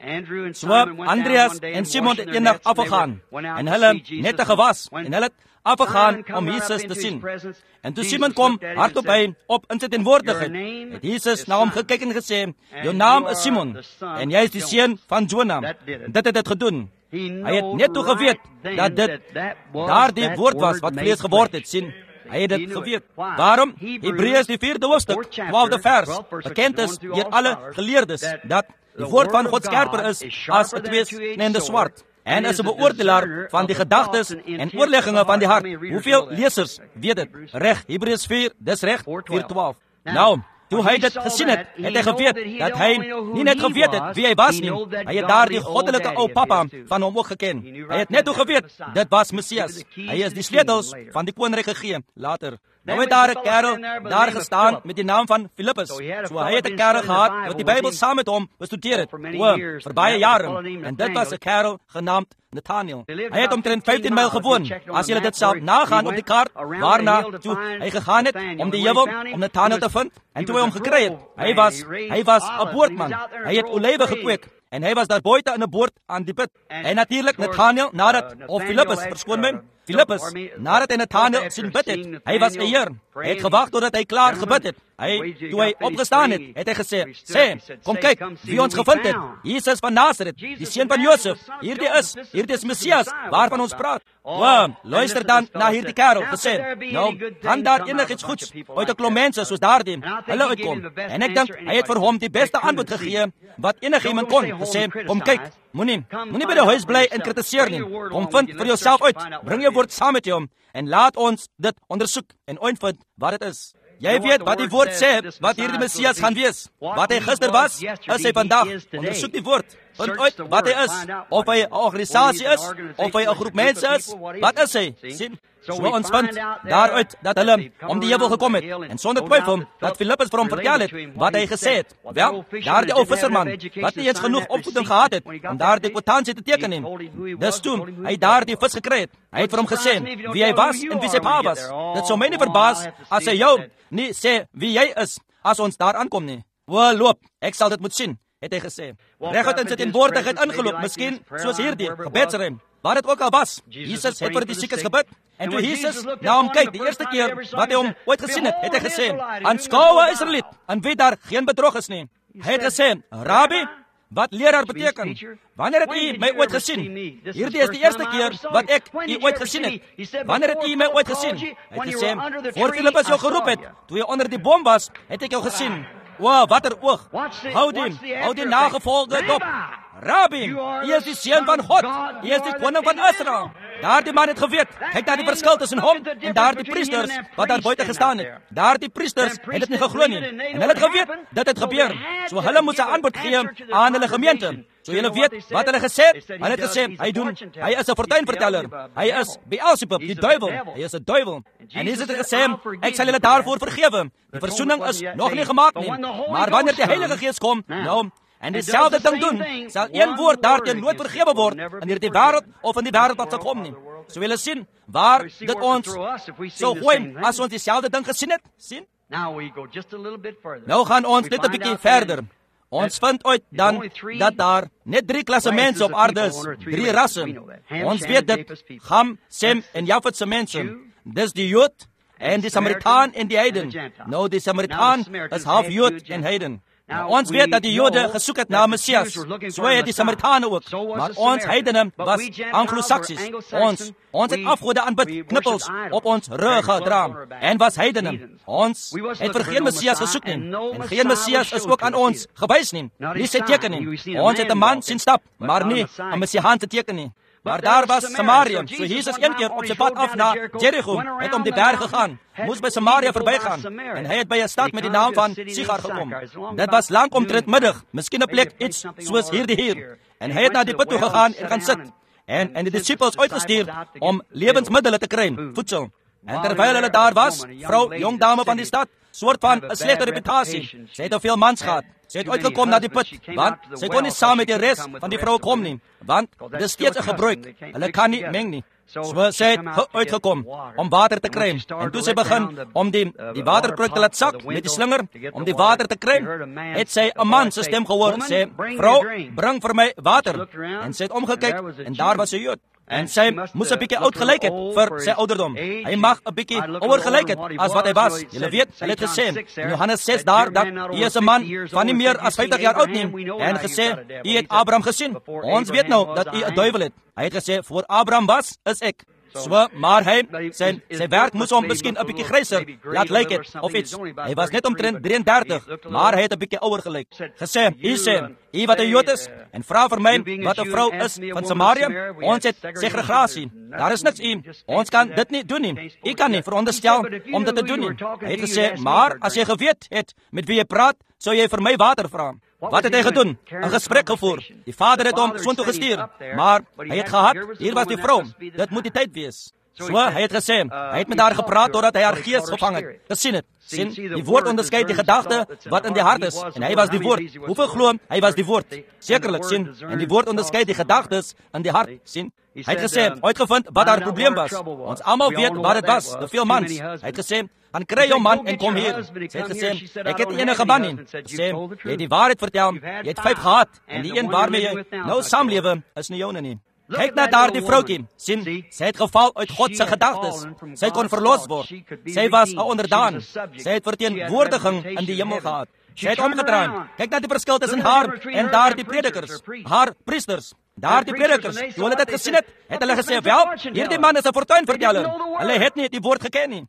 Andreas en Simon het eendag afgegaan, en hulle net gewas, en hulle het afgegaan om Jesus te sien. En toe Simon kom hardop by op in sy teenwoordigheid, het Jesus na hom gekyk en gesê, jou naam is Simon, en jy is die seun van Jona. En dit het dit gedoen. Hy het net toe geweet, dat dit daardie woord was, wat vlees geword het, sien. Hy het dit geweet. Waarom? Hebreërs die 4de hoofstuk, 12de vers, bekend is deur alle geleerdes, dat die woord van God skerper is as 'n tweesnede swaard, en is 'n beoordelaar van die gedagtes en oorlegginge van die hart. Hoeveel lesers weet dit? Reg, Hebreërs 4, dis reg, 4:12. Nou, toe hy dit gesien het, het hy geweet dat hy nie net geweet het wie hy was nie, hy het daardie goddelike ou papa van hom ook geken. Hy het net toe geweet, dit was Messias. Hy is die sleutels van die koninkryk gegee later. Nou het daar 'n kerel daar gestaan met die naam van Filippus. So hy het 'n kerel gehad wat die Bybel saam met hom bestudeer het vir baie jare. En dit was 'n kerel genaamd Nathanael. Hy het omtrent 15 myl gewoon. As jy dit sal nagaan op die kaart, waarna toe hy gegaan het om die heuwel om Nathanael te vind, en toe hy hom gekry het, hy was 'n boordman. Hy het olywe gekweek. En hy was daar buite in 'n boord aan die put. En natuurlik Nathanael, Filippus, nadat hy Nathanael sien bid het, hy was 'n heer. Hy het gewag totdat hy klaar gebid het. Toe hy opgestaan het, het hy gesê, sê, kom kyk, wie ons gevind het. Jesus van Nazareth, die seun van Josef. Hierdie is Messias, waarvan ons praat. Luister dan na hierdie kerel, gesê, nou, kan daar enigiets goeds uit 'n klomp mense soos daardie, hulle uitkom. En ek dink, hy het vir hom die beste antwoord gegee, wat enigiemand kon, gesê, kom kyk, moenie by die huis bly en kritiseer nie. Kom vind vir jouself uit, bring jou woord saam met jou, en laat ons dit ondersoek en uitvind wat dit is. Jy weet wat die woord sê, wat hierdie Messias gaan wees. Wat hy gister was, is hy vandag. Ondersoek die woord. Vind uit wat hy is, of hy 'n organisasie is, of hy 'n groep mense is, wat is hy? Sien? So ons vind daaruit dat hulle om die heuwel gekom het, en sonder twyfel dat Filippus vir hom vertel het wat hy gesê het. Wel, daardie ou visserman, wat nie eens genoeg opvoeding gehad het om daardie kwitansie te teken nie. Dis toe hy daardie vis gekry het. Hy het vir hom gesê wie hy was en wie sy pa was. Dit sou my nie verbaas as hy jou nie sê wie jy is as ons daar aankom nie. O, loop, ek sal dit moet sien, het hy gesê. Reguit in sy teenwoordigheid ingeloop, miskien soos hierdie gebedsruim. Waar dit ook al was, Jesus het vir die siekes gebid, en toe Jesus na hom kyk, die eerste keer wat hy hom ooit gesien het, het hy gesê, aanskouwe Israeliet, aan wie daar geen bedrog is nie. Hy het gesê, Rabbi, wat leraar beteken, wanneer het u my ooit gesien? Hierdie is die eerste keer wat ek u ooit gesien het. Wanneer het u my ooit gesien? Hy het gesê, voor Filippus jou geroep het, toe jy onder die boom was, het ek jou gesien. Wow, wat 'n oog. Hou die nagevolge dop. Rabbi, hy is die seun van God. Hy is die koning van Israel. Daardie man het geweet. Kyk na die verskil tussen hom en daardie priesters wat daar buite gestaan het. Daardie priesters het dit nie geglo nie. En hulle het geweet dit het gebeur. So hulle moes 'n antwoord gee aan hulle gemeente. So julle weet wat hulle gesê het. Hulle het gesê hy is 'n fortuinverteller. Hy is Beelzebub, die duiwel. Hy is 'n duiwel. En Jesus het gesê, ek sal julle daarvoor vergewe. Die verzoening is nog nie gemaak nie. Maar wanneer die Heilige Gees kom, nou en dieselfde ding doen, sal een woord daarteen nooit vergewe word in hierdie wêreld of in die wêreld wat sal kom nie. So wil jy sien waar dit ons so gooi as ons dieselfde ding gesien het, sien? Nou gaan ons net 'n bietjie verder. Ons vind uit dan dat daar net 3 klasse mense op aarde is, 3 rasse. Ons weet dit, Ham, Sem en Jafet se mense. Dis die Jood en die Samaritaan en die Heiden. Nou die Samaritaan is half Jood en Heiden. Nou, ons weet dat die Jode gesoek het na Messias, so het die Samaritane ook, maar ons heidene was Anglo-Saksies. Ons het afgode aanbid, knippels op ons rug gedra, en was heidene. Ons het vir geen Messias gesoek nie, en geen Messias is ook aan ons gewys nie, nie sy teken nie. Ons het 'n man sien stap, maar nie 'n Messiaanse teken nie. Maar daar was Samaria, so Jesus een keer op sy pad af na Jericho, het om die berg gegaan, moes by Samaria verbygaan, en hy het by 'n stad met die naam van Sichar gekom. Dit was lank omtrent middag, miskien 'n plek iets soos hierdie hier, en hy het na die put toe gegaan en gaan sit, en die disippels uitgestuur om lewensmiddele te kry, voedsel. En terwyl hulle daar was, vrou, jong dame van die stad, soort van 'n slegte reputasie, sy het te veel mans gehad. Sy het uitgekom na die put, want sy kon nie saam met die res van die vroue kom nie, want dit is steeds 'n gebruik. Hulle kan nie meng nie. So sy het uitgekom om water te kry. En toe sy begin om die waterkruik te laat sak met die slinger om die water te kry, het sy 'n man se stem gehoor sê, "Vrou, bring vir my water." En sy het omgekyk en daar was 'n Jood. En sy moes 'n bietjie oud gelyk het vir sy ouderdom. Hy mag 'n bietjie ouer gelyk het as wat hy was. Julle weet, hulle het gesê in Johannes 6 daar dat hy is 'n man van nie meer as 50 jaar oud nie, en gesê, "U het Abraham gesien." Ons weet nou dat u 'n duiwel het. Hy het gesê, "Voor Abraham was, is ek." So, maar sy werk moes hom miskien 'n bietjie gryser laat lyk het of iets. Hy was net omtrent 33, maar hy het 'n bietjie ouer gelyk. Gesê, "U wat 'n Jood is en vra vir my wat 'n vrou is van Samaria, ons het segregasie. Daar is niks u. Ons kan dit nie doen nie. U kan nie veronderstel om dit te doen nie." Hy het gesê, "Maar as jy geweet het met wie jy praat, sou jy vir my water vra." Wat het hy gedoen? 'n Gesprek gevoer. Die vader het hom soontoe gestuur, maar hy het gehad, hier was die vrou. Dit moet die tyd wees. So, hy het gesê, hy het met haar gepraat totdat hy haar gees gevang het. Gesien het. Sien, die woord onderskei die gedagte wat in die hart is, en hy was die woord. Hoeveel glo hy was die woord? Sekerlik, sien, en die woord onderskei die gedagtes in die hart, sien. Hy het gesê, uitgevind wat haar probleem was. Ons almal weet wat dit was, te veel mans. Hy het gesê, "Gaan kry jou man en kom hier." Sy het gesê, "Ek het nie enige man nie." Sê, "Jy het die waarheid vertel, jy het 5 gehad, en die een waarmee jy nou saamlewe is nie joune nie." Kyk na daardie vroutjie, sien, sy het geval uit God se gedagtes. Sy kon verlos word. Sy was 'n onderdaan. Sy het verteenwoordiging in die hemel gehad. Sy het omgedraai. Kyk na die verskil tussen haar en daardie predikers, haar priesters. Daardie predikers, toe hulle dit gesien het, het hulle gesê, "Wel, hierdie man is 'n fortuinverteller." Hulle het nie die woord geken nie.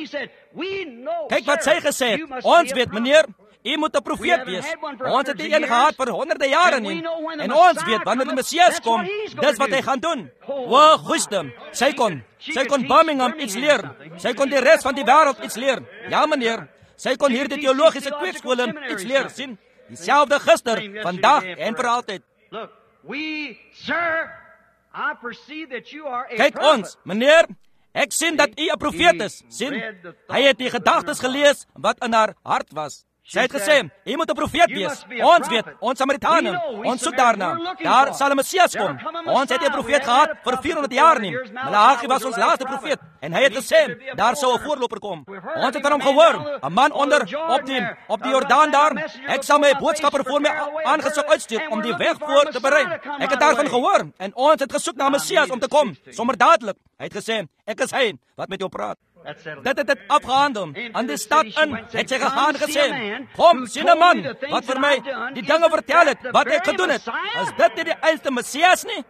Kyk wat sy gesê het. "Ons weet, meneer, u moet 'n profeet wees. Ons het een gehad vir honderde jare nie. En ons weet, wanneer die Messias kom, dis wat hy gaan doen." O, goeie, sy kon Birmingham iets leer. Sy kon die res van die wêreld iets leer. Ja, meneer, sy kon hierdie teologiese kweekskole iets leer, sien. Dieselfde gister, vandag en vir altyd. Kyk ons, meneer, ek sien dat u 'n profeet is. Sien, hy het die gedagtes gelees wat in haar hart was. Sy het gesê, jy moet 'n profeet wees. Ons weet, ons Samaritane, ons soek daarna. Daar sal 'n Messias kom. Ons het 'n profeet gehad vir 400 jaar nie. Malagi was ons laaste profeet. En hy het gesê, daar sou 'n voorloper kom. Ons het van hom gehoor. 'n Man op die Jordaan daar. Ek sal my boodskapper voor my aangesig uitstuur om die weg voor te berei. Ek het daarvan gehoor. En ons het gesoek na 'n Messias om te kom. Sommer dadelik. Hy het gesê, ek is hy wat met jou praat. Dit het dit afgehandel. Aan die stad in het sy gegaan gesê, kom, sien 'n man wat vir my die dinge vertel het, wat ek gedoen het. Is dit nie die eerste Messias nie?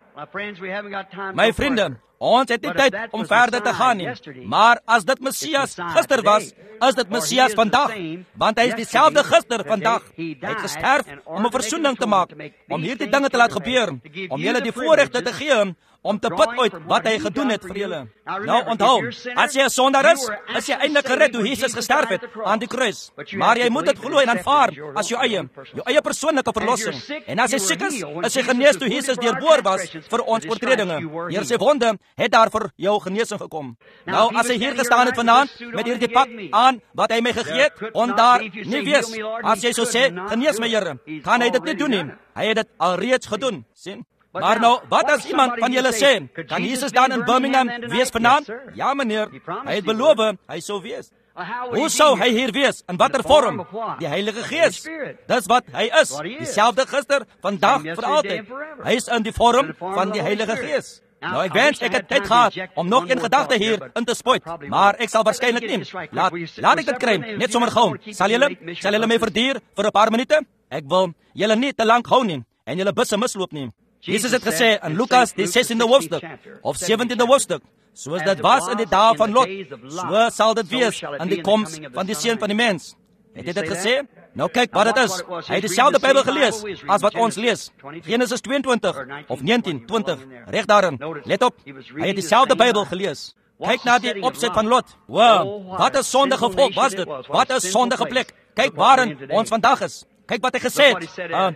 My vriende, ons het nie tyd om verder te gaan nie. Maar as dit Messias gister was, is dit Messias vandag. Want hy is dieselfde gister vandag. Hy het gesterf om 'n versoening te maak, om hierdie dinge te laat gebeur, om julle die voorregte te gee, om te put uit wat hy gedoen het vir julle. Nou onthou, as jy 'n sondaar is jy eintlik gered hoe Jesus gesterf het aan die kruis. Maar jy moet dit glo en aanvaar as jou eie persoonlike verlossing. En as jy siek is jy genees toe Jesus deurboor was vir ons oortredinge. Deur sy wonde het daar vir jou genesing gekom. Nou as hy hier gestaan het vanaand met hierdie pak aan wat hy my gegee het, on daar nie wees. As jy so sê, genees my Here, kan hy dit nie doen nie. Hy het dit alreeds gedoen, sien? Maar nou, wat as iemand van julle sê, kan Jesus dan in Birmingham wees vanaand? Ja, meneer, hy het beloof, hy sou wees. Hoe sou hy hier wees? In watter vorm? Die Heilige Gees. Dis wat hy is. Dieselfde gister, vandag, vir altyd. Hy is in die vorm van die Heilige Gees. Nou, ek wens ek het tyd gehad om nog een gedagte hier in te spuit, maar ek sal waarskynlik nie. Laat ek dit kry, net sommer gou. Sal julle my verduur vir 'n paar minute? Ek wil julle nie te lank hou nie en julle busse misloop nie. Jesus het gesê in Lukas die 16de hoofstuk of 17de hoofstuk, soos dit was in die dae van Lot, so sal dit wees in die koms van die Seun van die Mens. Het hy dit gesê? Nou kyk wat dit is. Hy het dieselfde Bybel gelees as wat ons lees. Genesis 22 of 19, 20, reg daarin. Let op, hy het dieselfde Bybel gelees. Kyk na die opset van Lot. Wow, wat 'n sondige volk was dit. Wat 'n sondige plek. Kyk waarin ons vandag is. Kyk wat hy gesê het.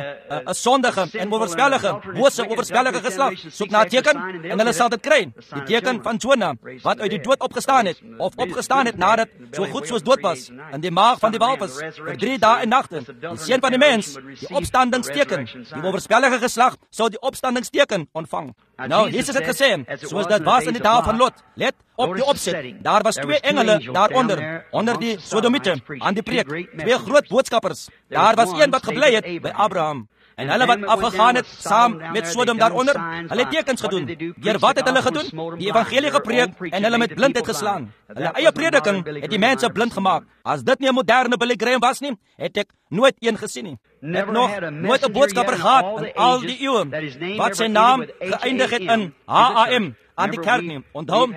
'n sondige en oorspellige geslag soek na 'n teken en hulle sal dit kry. Die teken van Jona wat uit die dood opgestaan het of opgestaan het nadat so goed soos dood was in die maag van die walvis vir 3 dae en nagte. Die Seun van die Mens, die opstandingsteken. Die oorspellige geslag sou die opstandingsteken ontvang. Nou, Jesus het gesê, soos dit was in die dae van Lot. Let op die opset. Daar was 2 engele daaronder, onder die Sodomiete, aan die preek. 2 groot boodskappers. Daar was een wat gebly het by Abraham. En hulle wat afgegaan het saam met Sodom daaronder, hulle het tekens gedoen. Deur wat het hulle gedoen? Die evangelie gepreek en hulle met blindheid geslaan. Hulle eie prediking het die mense blind gemaak. As dit nie 'n moderne Billy Graham was nie, het ek nooit een gesien nie. Ek nog nooit 'n boodskapper gehad in al die eeue wat sy naam geëindig het in HAM aan die kerk nie. Onthou,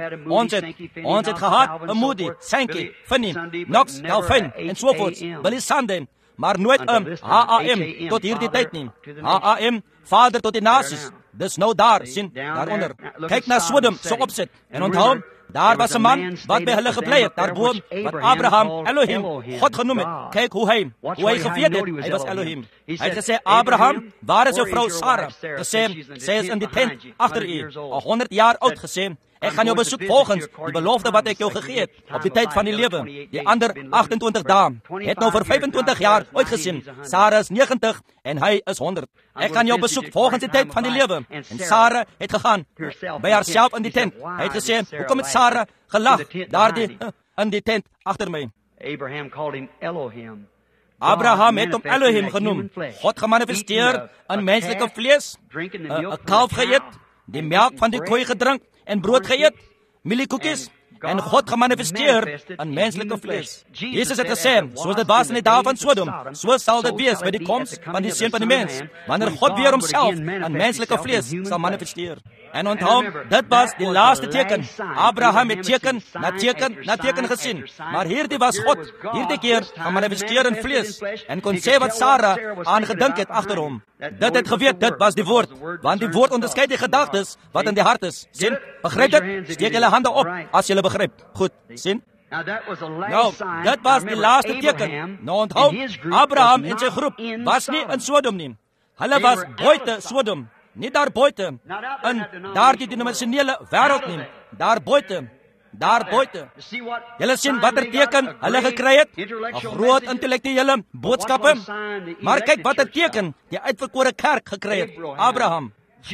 ons het gehad 'n Moody, Sankey, Finney, Knox, Calvin en so voort. Billy Sunday, maar nooit 'n HAM tot hierdie tyd nie. HAM, Vader tot die nasies. Dis nou daar, sien, daaronder. Kyk na Sodom se opset en onthou, daar was 'n man wat by hulle gebly het, daarbo wat Abraham Elohim God genoem het. Kyk hoe hy geweet het, hy was Elohim. Hy het gesê, Abraham, waar is jou vrou Sarah? Gesê, sy is in die tent agter u, 100 jaar oud gesê. Ek gaan jou besoek volgens die belofte wat ek jou gegee het op die tyd van die lewe. Die ander 28 dae het nou vir 25 jaar uitgesien. Sarah is 90 en hy is 100. Ek gaan jou besoek volgens die tyd van die lewe. En Sarah het gegaan by haarself in die tent. Hy het gesê, hoekom het Sarah gelag daardie in die tent agter my? Abraham het hom Elohim genoem. God gemanifesteer in menslike vlees, 'n kalf geëet, die melk van die koei gedrink en brood geëet, mieliekoekies, en God gemanifesteer in menslike vlees. Jesus het gesê, soos dit was in die dae van Sodom, so sal dit wees by die koms van die Seun van die Mens, wanneer God weer homself in menslike vlees sal manifesteer. En onthou, dit was die laaste teken. Abraham het teken na teken gesien, maar hierdie was God, hierdie keer gemanifesteer in vlees, en kon sê wat Sarah aangedink het agter hom. Dit het geweet, dit was die woord, want die woord onderskei die gedagtes wat in die hart is. Sien, begryp dit? Steek julle hande op as julle begryp. Goed, sien? Nou, dit was die laaste teken. Nou onthou, Abraham en sy groep was nie in Sodom nie. Hulle was buite Sodom, nie daar buite in daardie dimensionele wêreld nie, daar buite. Julle sien watter teken hulle gekry het, 'n groot intellektuele boodskappe, maar kyk watter teken die uitverkore kerk gekry het, Abraham.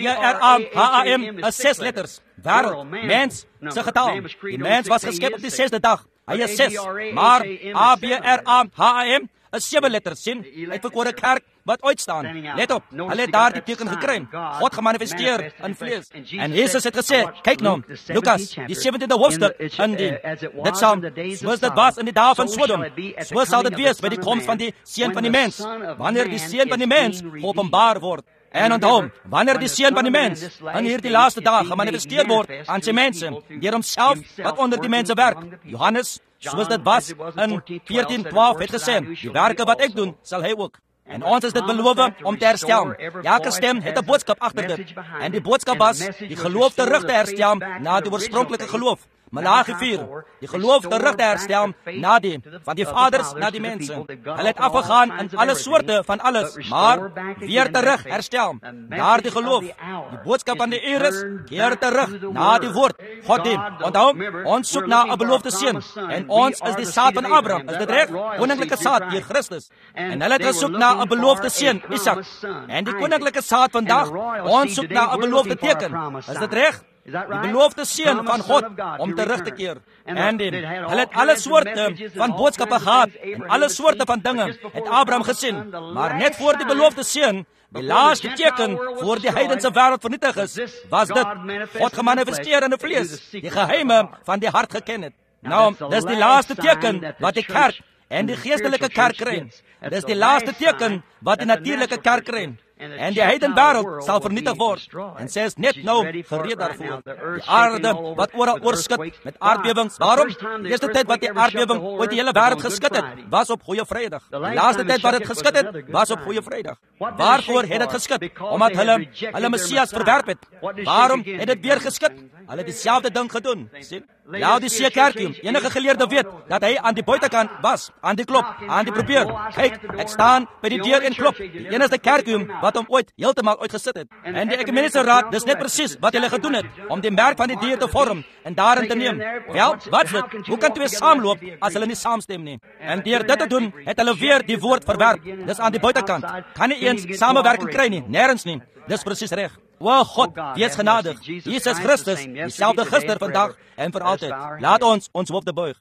G-R-A-H-A-M, 6 letters, wêreld, mens, se getal. Die mens was geskep op die 6de dag, hy is 6, maar A-B-R-A-H-A-M, 7 letters, sien, uitverkore kerk, wat uitstaan. Let op, hulle het daar die teken gekry. God gemanifesteer in vlees. En Jesus het gesê, kyk nou, Lukas, die 17de hoofstuk in dit sal, soos dit was in die dae van Sodom, so sal dit wees by die koms van die Seun van die mens, wanneer die Seun van die mens geopenbaar word. En onthou, wanneer die Seun van die mens in hierdie laaste dag gemanifesteer word aan sy mense, deur homself wat onder die mense werk, Johannes, soos dit was in 14:12 het gesê, die werke wat ek doen, sal hy ook. En ons is dit beloof om te herstel. Elke stem het 'n boodskap agter dit. En die boodskap was, die geloof terug te herstel na die oorspronklike geloof. Malagi 4, die geloof terug te herstel na die, van die vaders na die mense. Hulle het afgegaan in alle soorte van alles, maar weer terug herstel. Daar die geloof, die boodskap van die uur is, keer terug na die woord. God die, onthou, ons soek na 'n beloofde seun, en ons is die saad van Abraham, is dit reg? Koninklike saad, die Christus. En hulle het gesoek na 'n beloofde seun, Isak. En die koninklike saad vandag, ons soek na 'n beloofde teken, is dit reg? Die beloofde seun van God om terug te keer. En hulle het alle soorte van boodskappe gehad en alle soorte van dinge het Abraham gesien. Maar net voor die beloofde seun, die laaste teken voor die heidense wêreld vernietig is, was dit God gemanifesteer in die vlees, die geheime van die hart geken het. Nou, dis die laaste teken wat die kerk en die geestelike kerk kry. Dis die laaste teken wat die natuurlike kerk kry. En die heidenwêreld sal vernietig word. En sy is net nou gereed daarvoor. Die aarde wat oral oorskud met aardbewings. Waarom? Die eerste tyd wat die aardbewing ooit die hele wêreld geskit het, was op Goeie Vrydag. Die laaste tyd wat dit geskit het, was op Goeie Vrydag. Waarvoor het dit geskit? Omdat hulle Messias verwerp het. Waarom het dit weer geskit? Hulle het dieselfde ding gedoen. Sien? Laodicea kerkie, enige geleerde weet dat hy aan die buitekant was, aan die klop, aan die probeer. Kyk, ek staan by die deur en klop. Die enigste kerkie wat hom ooit heeltemal uitgesit het. En die ekumeniese raad, dis net presies wat hulle gedoen het, om die merk van die dier te vorm en daarin te neem. Wel, wat is dit? Hoe kan twee saamloop as hulle nie saamstem nie? En deur dit te doen, het hulle weer die woord verwerp. Dis aan die buitekant. Kan nie eens samewerking kry nie, nêrens nie. Dis presies reg. O God, wees genadig. Jesus Christus, dieselfde gister, vandag en vir altyd. Laat ons hoofde buig.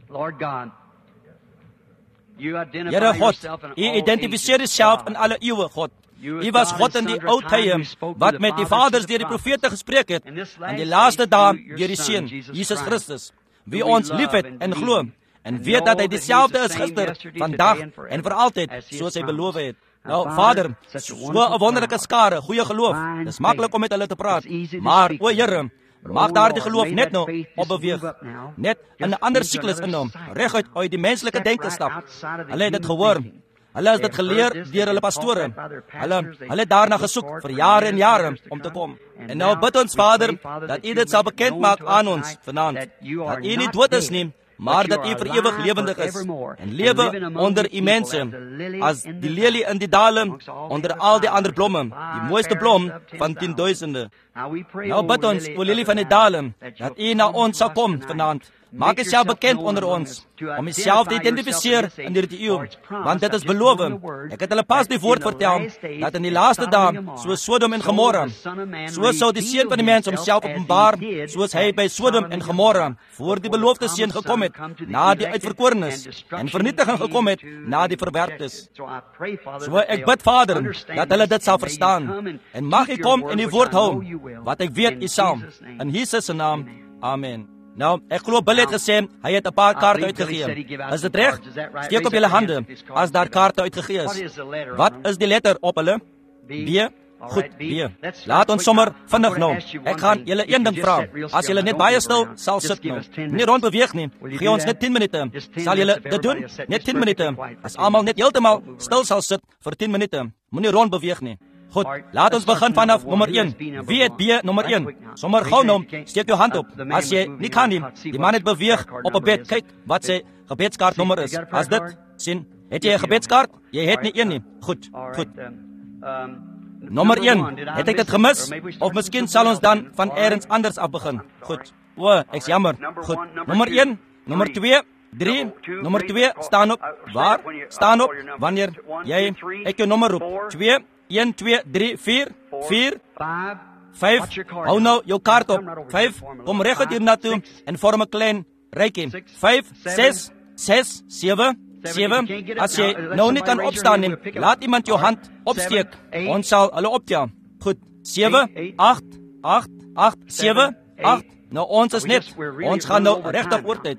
Here God, U identifiseer Uself in alle eeue, God. U was God in die ou tye wat met die vaders deur die profete gespreek het, en die laaste dae deur die Seun, Jesus Christus, wie ons liefhet en glo, en weet dat hy dieselfde is gister, vandag en vir altyd, soos hy beloof het. Nou, Vader, so 'n wonderlike skare, goeie geloof. Dis maklik om met hulle te praat, maar o Here, mag daardie geloof net nou opbeweeg, net in 'n ander siklus innom, reguit uit die menslike denke stap. Hulle het dit gehoor. Hulle het dit geleer deur hulle pastore. Hulle het daarna gesoek vir jare en jare om te kom. En nou bid ons, Vader, dat U dit sal bekend maak aan ons vanaand, dat U nie dood is nie, maar dat U vir ewig lewendig is en lewe onder U mense, as die lelie in die dale onder al die ander blomme, die mooiste blom van 10.000. Nou bid ons, o lelie van die dale, dat U na ons sal kom vanaand. Maak Uself bekend onder ons, om Uself te identifiseer in hierdie eeu, want dit is beloof. Ek het hulle pas die woord vertel, dat in die laaste dae, soos Sodom en Gomorra, soos sou die Seun van die mens homself openbaar, soos hy by Sodom en Gomorra voor die beloofde Seun gekom het, na die uitverkorenes, en vernietiging gekom het, na die verwerptes. So ek bid, Vader, dat hulle dit sal verstaan, en mag U kom en U woord hou, wat ek weet U sal, in Jesus se naam, amen. Nou, ek glo Bill het gesê, hy het 'n paar kaarte uitgegee. Is dit reg? Steek op julle hande, as daar kaarte uitgegee is. Wat is die letter op hulle? B? Goed, B. Laat ons sommer vinnig nou. Ek gaan julle een ding vra. As julle net baie stil sal sit nou, nie rond beweeg nie, gee ons net 10 minute. Sal julle dit doen? Net 10 minute. As almal net heeltemal stil sal sit vir 10 minute, moenie rond beweeg nie. Goed, laat ons begin vanaf nommer 1. Wie het B nommer 1? Sommer gou nou, steek jou hand op. As jy nie kan nie, die man het beweeg op 'n bed. Kyk wat sy gebedskaart nommer is. As dit, sien, het jy 'n gebedskaart? Jy het nie een nie. Goed, goed. Nommer 1, het ek dit gemis? Of miskien sal ons dan van elders anders af begin. Goed. Ek's jammer. Goed. Nommer 1, nommer 2, 3, nommer 2, staan op. Waar? Staan op wanneer jy ek jou nommer roep. 2, 1, 2, 3, 4, 4, 5. Hou nou jou kaart op. 5, kom reguit hier na toe en vorm 'n klein rykie. 5, 6, 6, 7, 7. As jy nou nie kan opstaan nie, laat iemand jou hand opsteek. Ons sal hulle optel. Goed. 7, 8, 8, 8, 7, 8. Nou ons is net. Ons gaan nou regtig oortyd.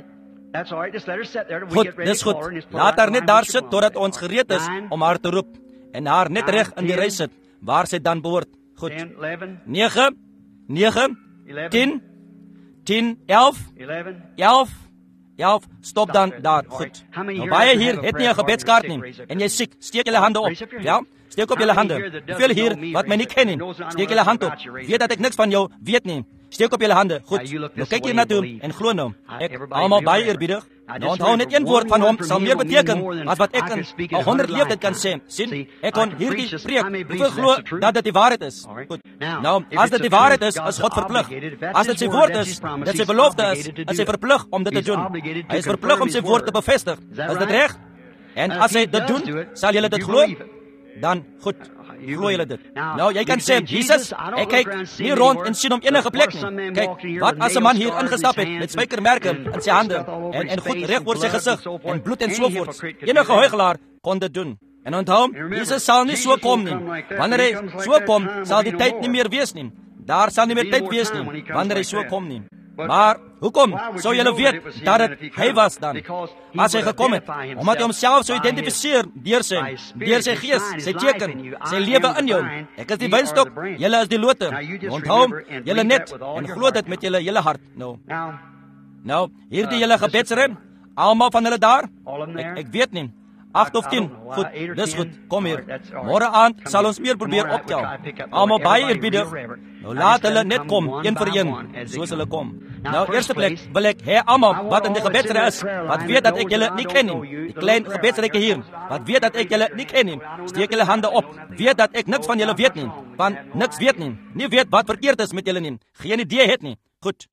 Goed, dis goed. Laat haar net daar sit totdat ons gereed is om haar te roep. En haar net reg in die ry sit, waar sy dan behoort. Goed. 9, 9, 10, 10, 11, 11, 11, stop dan daar. Goed. Nou baie hier het nie 'n gebedskaart nie. En jy siek, steek julle hande op. Ja, steek op julle hande. Hoeveel hier wat my nie ken nie, steek julle hand op. Weet dat ek niks van jou weet nie. Steek op julle hande. Goed. Nou kyk hier na toe en glo nou. Ek almal baie eerbiedig. Nou onthou net een woord van hom sal meer beteken as wat ek in 100 leeftyd kan sê. Sien, ek kon hierdie preek. Hoeveel glo dat dit die waarheid is? Goed. Nou, as dit die waarheid is God verplig. As dit sy woord is, dat sy belofte is hy verplig om dit te doen. Hy is verplig om sy woord te bevestig. Is dit reg? En as hy dit doen, sal julle dit glo? Dan goed. Glo julle dit? Nou, jy kan sê, Jesus, ek kyk nie rond en sien om enige plek nie. Kyk, wat as 'n man hier ingestap het met spykermerke in sy hande en goed reg oor sy gesig en bloed en so voort. Enige huigelaar kon dit doen. En onthou, Jesus sal nie so kom nie. Wanneer hy so kom, sal die tyd nie meer wees nie. Daar sal nie meer tyd wees nie wanneer hy so kom nie. Maar hoekom sou julle weet dat dit hy was dan? As hy gekom het, omdat hy homself sou identifiseer deur sy gees, sy teken, sy lewe in jou. Ek is die wynstok, julle is die lote. Onthou, julle net en glo dit met julle hele hart. Nou, hierdie julle gebedsry, almal van hulle daar? Ek weet nie. 8 of 10. Goed, dis goed. Kom hier. Môre aand sal ons weer probeer optel. Almal baie eerbiedig. Nou laat hulle net kom, een vir een, soos hulle kom. Nou, eerste plek wil ek hê almal wat in die gebedsry is, wat weet dat ek julle nie ken nie. Die klein gebedsryke hier, wat weet dat ek julle nie ken nie. Steek julle hande op. Weet dat ek niks van julle weet nie. Van niks weet nie. Nie weet wat verkeerd is met julle nie. Geen idee het nie. Goed.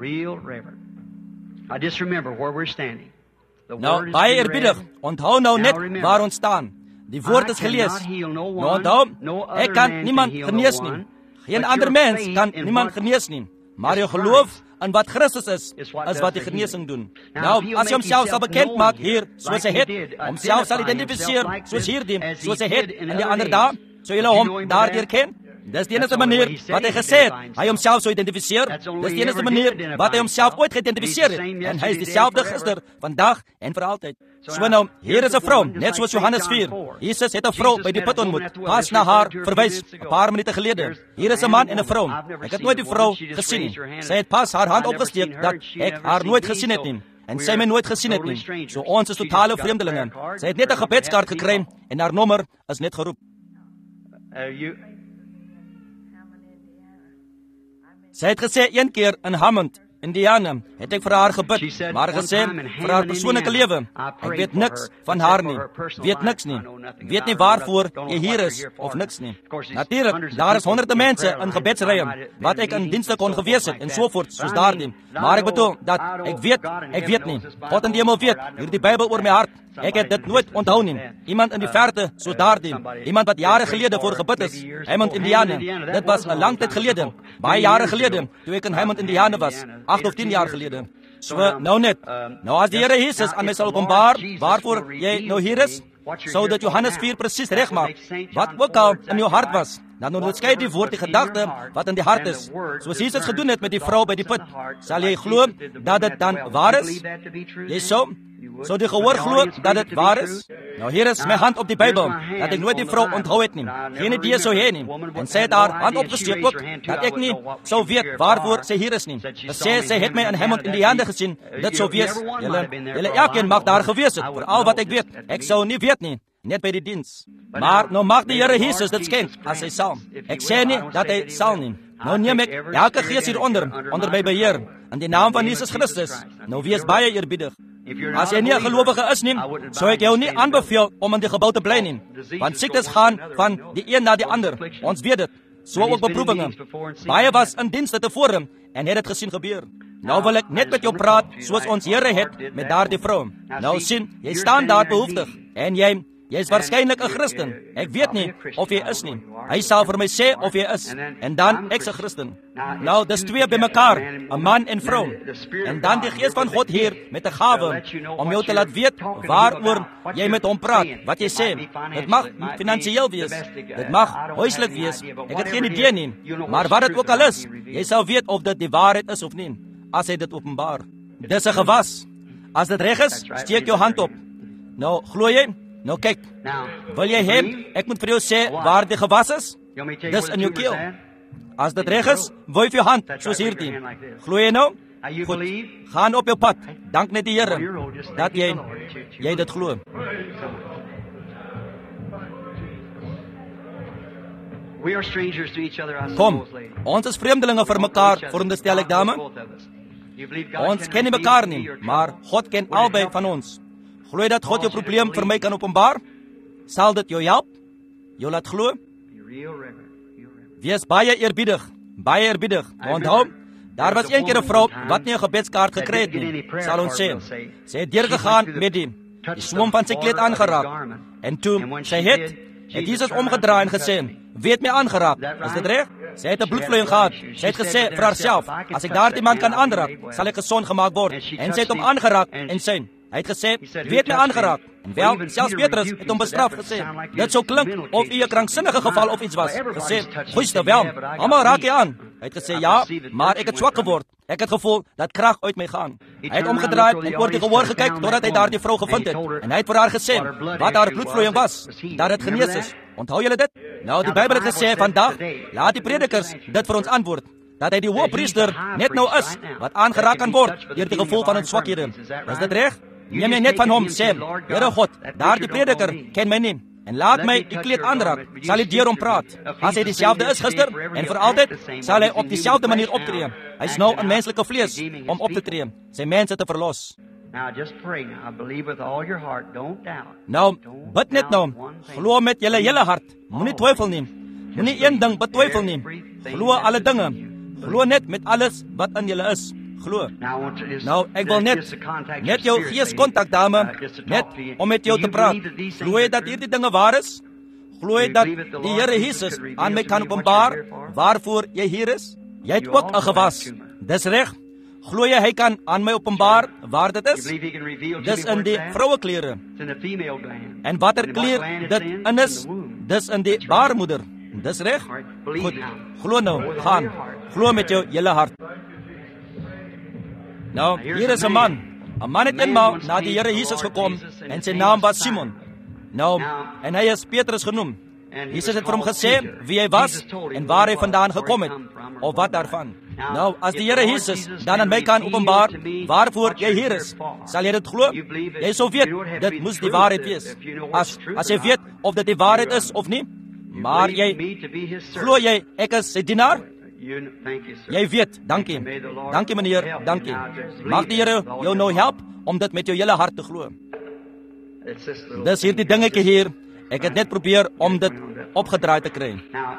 Nou, baie eerbiedig, onthou nou net waar ons staan. Die woord is gelees. Nou onthou, ek kan niemand genees nie. Geen ander mens kan niemand genees nie. Maar jou geloof in wat Christus is wat die genesing doen. Nou, as jy homself sal bekend maak hier, soos hy het, homself sal identifiseer, soos hierdie, soos hy het, en die ander daar, sou julle hom daardeur ken? Dis die enigste manier wat hy gesê het, hy homself sou identifiseer. Dis die enigste manier wat hy homself ooit geïdentifiseer het. En hy is dieselfde gister, vandag en vir altyd. So nou, hier is 'n vrou, net soos Johannes 4. Jesus het 'n vrou by die put ontmoet, pas na haar verwys 'n paar minute gelede. Hier is 'n man en 'n vrou. Ek het nooit die vrou gesien nie. Sy het pas haar hand opgesteek dat ek haar nooit gesien het nie. En sy my nooit gesien het nie. So ons is totale vreemdelinge. Sy het net 'n gebedskaart gekry en haar nommer is net geroep. Sy het gesê een keer in Hammond, Indiana, het ek vir haar gebid, maar gesê vir haar persoonlike lewe. Ek weet niks van haar nie, weet niks nie, weet nie waarvoor jy hier is of niks nie. Natuurlik, daar is honderde mense in gebedsrye wat ek in dienste kon gewees het en so voort soos daardie. Maar ek bedoel dat ek weet nie. God in die hemel weet, hierdie Bybel oor my hart. Ek het dit nooit onthou nie. Iemand in die verte soos daardie, iemand wat jare gelede voor gebid is, Hammond, Indiana. Dit was 'n lang tyd gelede, baie jare gelede, toe ek in Hammond, Indiana was, 8 of 10 jaar gelede. So, nou net. Nou as die Here Jesus aan my sal openbaar, waarvoor jy nou hier is, sou dat Johannes 4 presies reg maak. Wat ook al in jou hart was, dan onderskei die woord die gedagte wat in die hart is. Soos Jesus gedoen het met die vrou by die put, sal jy glo dat dit dan waar is? Jy sou die gehoor glo dat dit waar is? Nou hier is my hand op die Bybel, dat ek nooit die vrou onthou het nie. Geen idee sou hê nie. En sy het haar hand opgesteek ook, dat ek nie sou weet waarvoor sy hier is nie. Sy het my in Hammond, Indiana gesien, dit sou wees. Julle elkeen mag daar gewees het, vir al wat ek weet. Ek sou nie weet nie, net by die diens. Maar nou mag die Here Jesus dit skenk, as hy sal. Ek sê nie dat hy sal nie. Nou neem ek elke gees hieronder, onder my beheer, in die naam van Jesus Christus. Nou wees baie eerbiedig. As jy nie 'n gelowige is nie, sou ek jou nie aanbeveel om in die gebou te bly nie, want siektes gaan van die een na die ander. Ons weet dit. So ook beproewinge. Baie was in dienste tevore en het dit gesien gebeur. Nou wil ek net met jou praat soos ons Here het met daardie vrou. Nou sien, jy staan daar behoeftig en jy is waarskynlik 'n Christen. Ek weet nie of jy is nie. Hy sal vir my sê of jy is en dan ek's 'n Christen. Nou, dis twee bymekaar, 'n man en vrou. En dan die Gees van God hier met 'n gawe om jou te laat weet waaroor jy met hom praat, wat jy sê. Dit mag finansiëel wees, dit mag huislik wees. Ek het geen idee nie, maar wat dit ook al is, jy sal weet of dit die waarheid is of nie, as hy dit openbaar. Dis 'n gewas. As dit reg is, steek jou hand op. Nou, glo jy? Nou kyk, wil jy hê ek moet vir jou sê waar die gewas is? Dis in jou keel. As dit reg is, wuif jou hand soos hierdie. Glo jy nou? Goed, gaan op jou pad. Dank net die Here dat jy dit glo. Kom, ons is vreemdelinge vir mekaar, veronderstel ek, dame. Ons ken nie mekaar nie, maar God ken albei van ons. Glo jy dat God jou probleem vir my kan openbaar? Sal dit jou help? Jou laat glo? Wees baie eerbiedig, baie eerbiedig. Onthou, daar was een keer 'n vrou wat nie 'n gebedskaart gekry het nie, sal ons sê. Sy het deurgegaan met die swom van sy kleed aangeraak. En toe sy het Jesus omgedraai en gesê, wie het my aangeraak? Is dit reg? Sy het 'n bloedvloeiing gehad. Sy het gesê vir haarself, as ek daardie man kan aanraak, sal ek gesond gemaak word. En sy het hom aangeraak en sê, hy het gesê, wie het my aangeraak? En wel, selfs Petrus het hom bestraf gesê. Dit sou klink of u 'n kranksinnige geval of iets was. Gesê, goeie wel, almal raak jy aan. Hy het gesê, ja, maar ek het swak geword. Ek het gevoel dat krag uit my gaan. Hy het omgedraai en oor die gehoor gekyk totdat hy daardie vrou gevind het. En hy het vir haar gesê wat haar bloedvloeiing was, dat dit genees is. Onthou julle dit? Nou, die Bybel het gesê vandag, laat die predikers dit vir ons antwoord. Dat hy die hoëpriester net nou is, wat aangeraak kan word deur die gevoel van 'n swakhede. Is dit reg? Neem jy net van hom, sê, Here God, daardie prediker ken my nie, en laat my die kleed aanraak, sal hy deur hom praat. As hy dieselfde is gister, en vir altyd, sal hy op dieselfde manier optree. Hy is nou in menslike vlees, om op te tree, sy mense te verlos. Nou, bid net nou, glo met julle hele hart, moenie twyfel nie, moenie een ding betwyfel nie, glo alle dinge, glo net met alles wat in julle is. Glo. Nou, ek wil net jou gees kontak, dame, net om met jou te praat. Glo jy dat hierdie dinge waar is? Glo jy dat die Here Jesus aan my kan openbaar waarvoor jy hier is? Jy het ook 'n gewas. Dis reg. Glo jy hy kan aan my openbaar waar dit is? Dis in die vroueklere. En watter kleer dit in is? Dis in die baarmoeder. Dis reg? Goed. Glo nou, gaan. Glo met jou hele hart. Nou, hier is 'n man. 'n Man het eenmaal na die Here Jesus gekom en sy naam was Simon. Nou, en hy is Petrus genoem. Jesus het vir hom gesê wie hy was en waar hy vandaan gekom het, of wat daarvan. Nou, as die Here Jesus dan aan my kan openbaar waarvoor jy hier is, sal jy dit glo? Jy sou weet, dit moes die waarheid wees. As jy weet of dit die waarheid is of nie, maar glo jy ek is sy dienaar? Jy weet, dankie. Dankie meneer, dankie. Mag die Here jou nou help om dit met jou hele hart te glo. Dis hierdie dingetjie hier. Ek het net probeer om dit opgedraai te kry.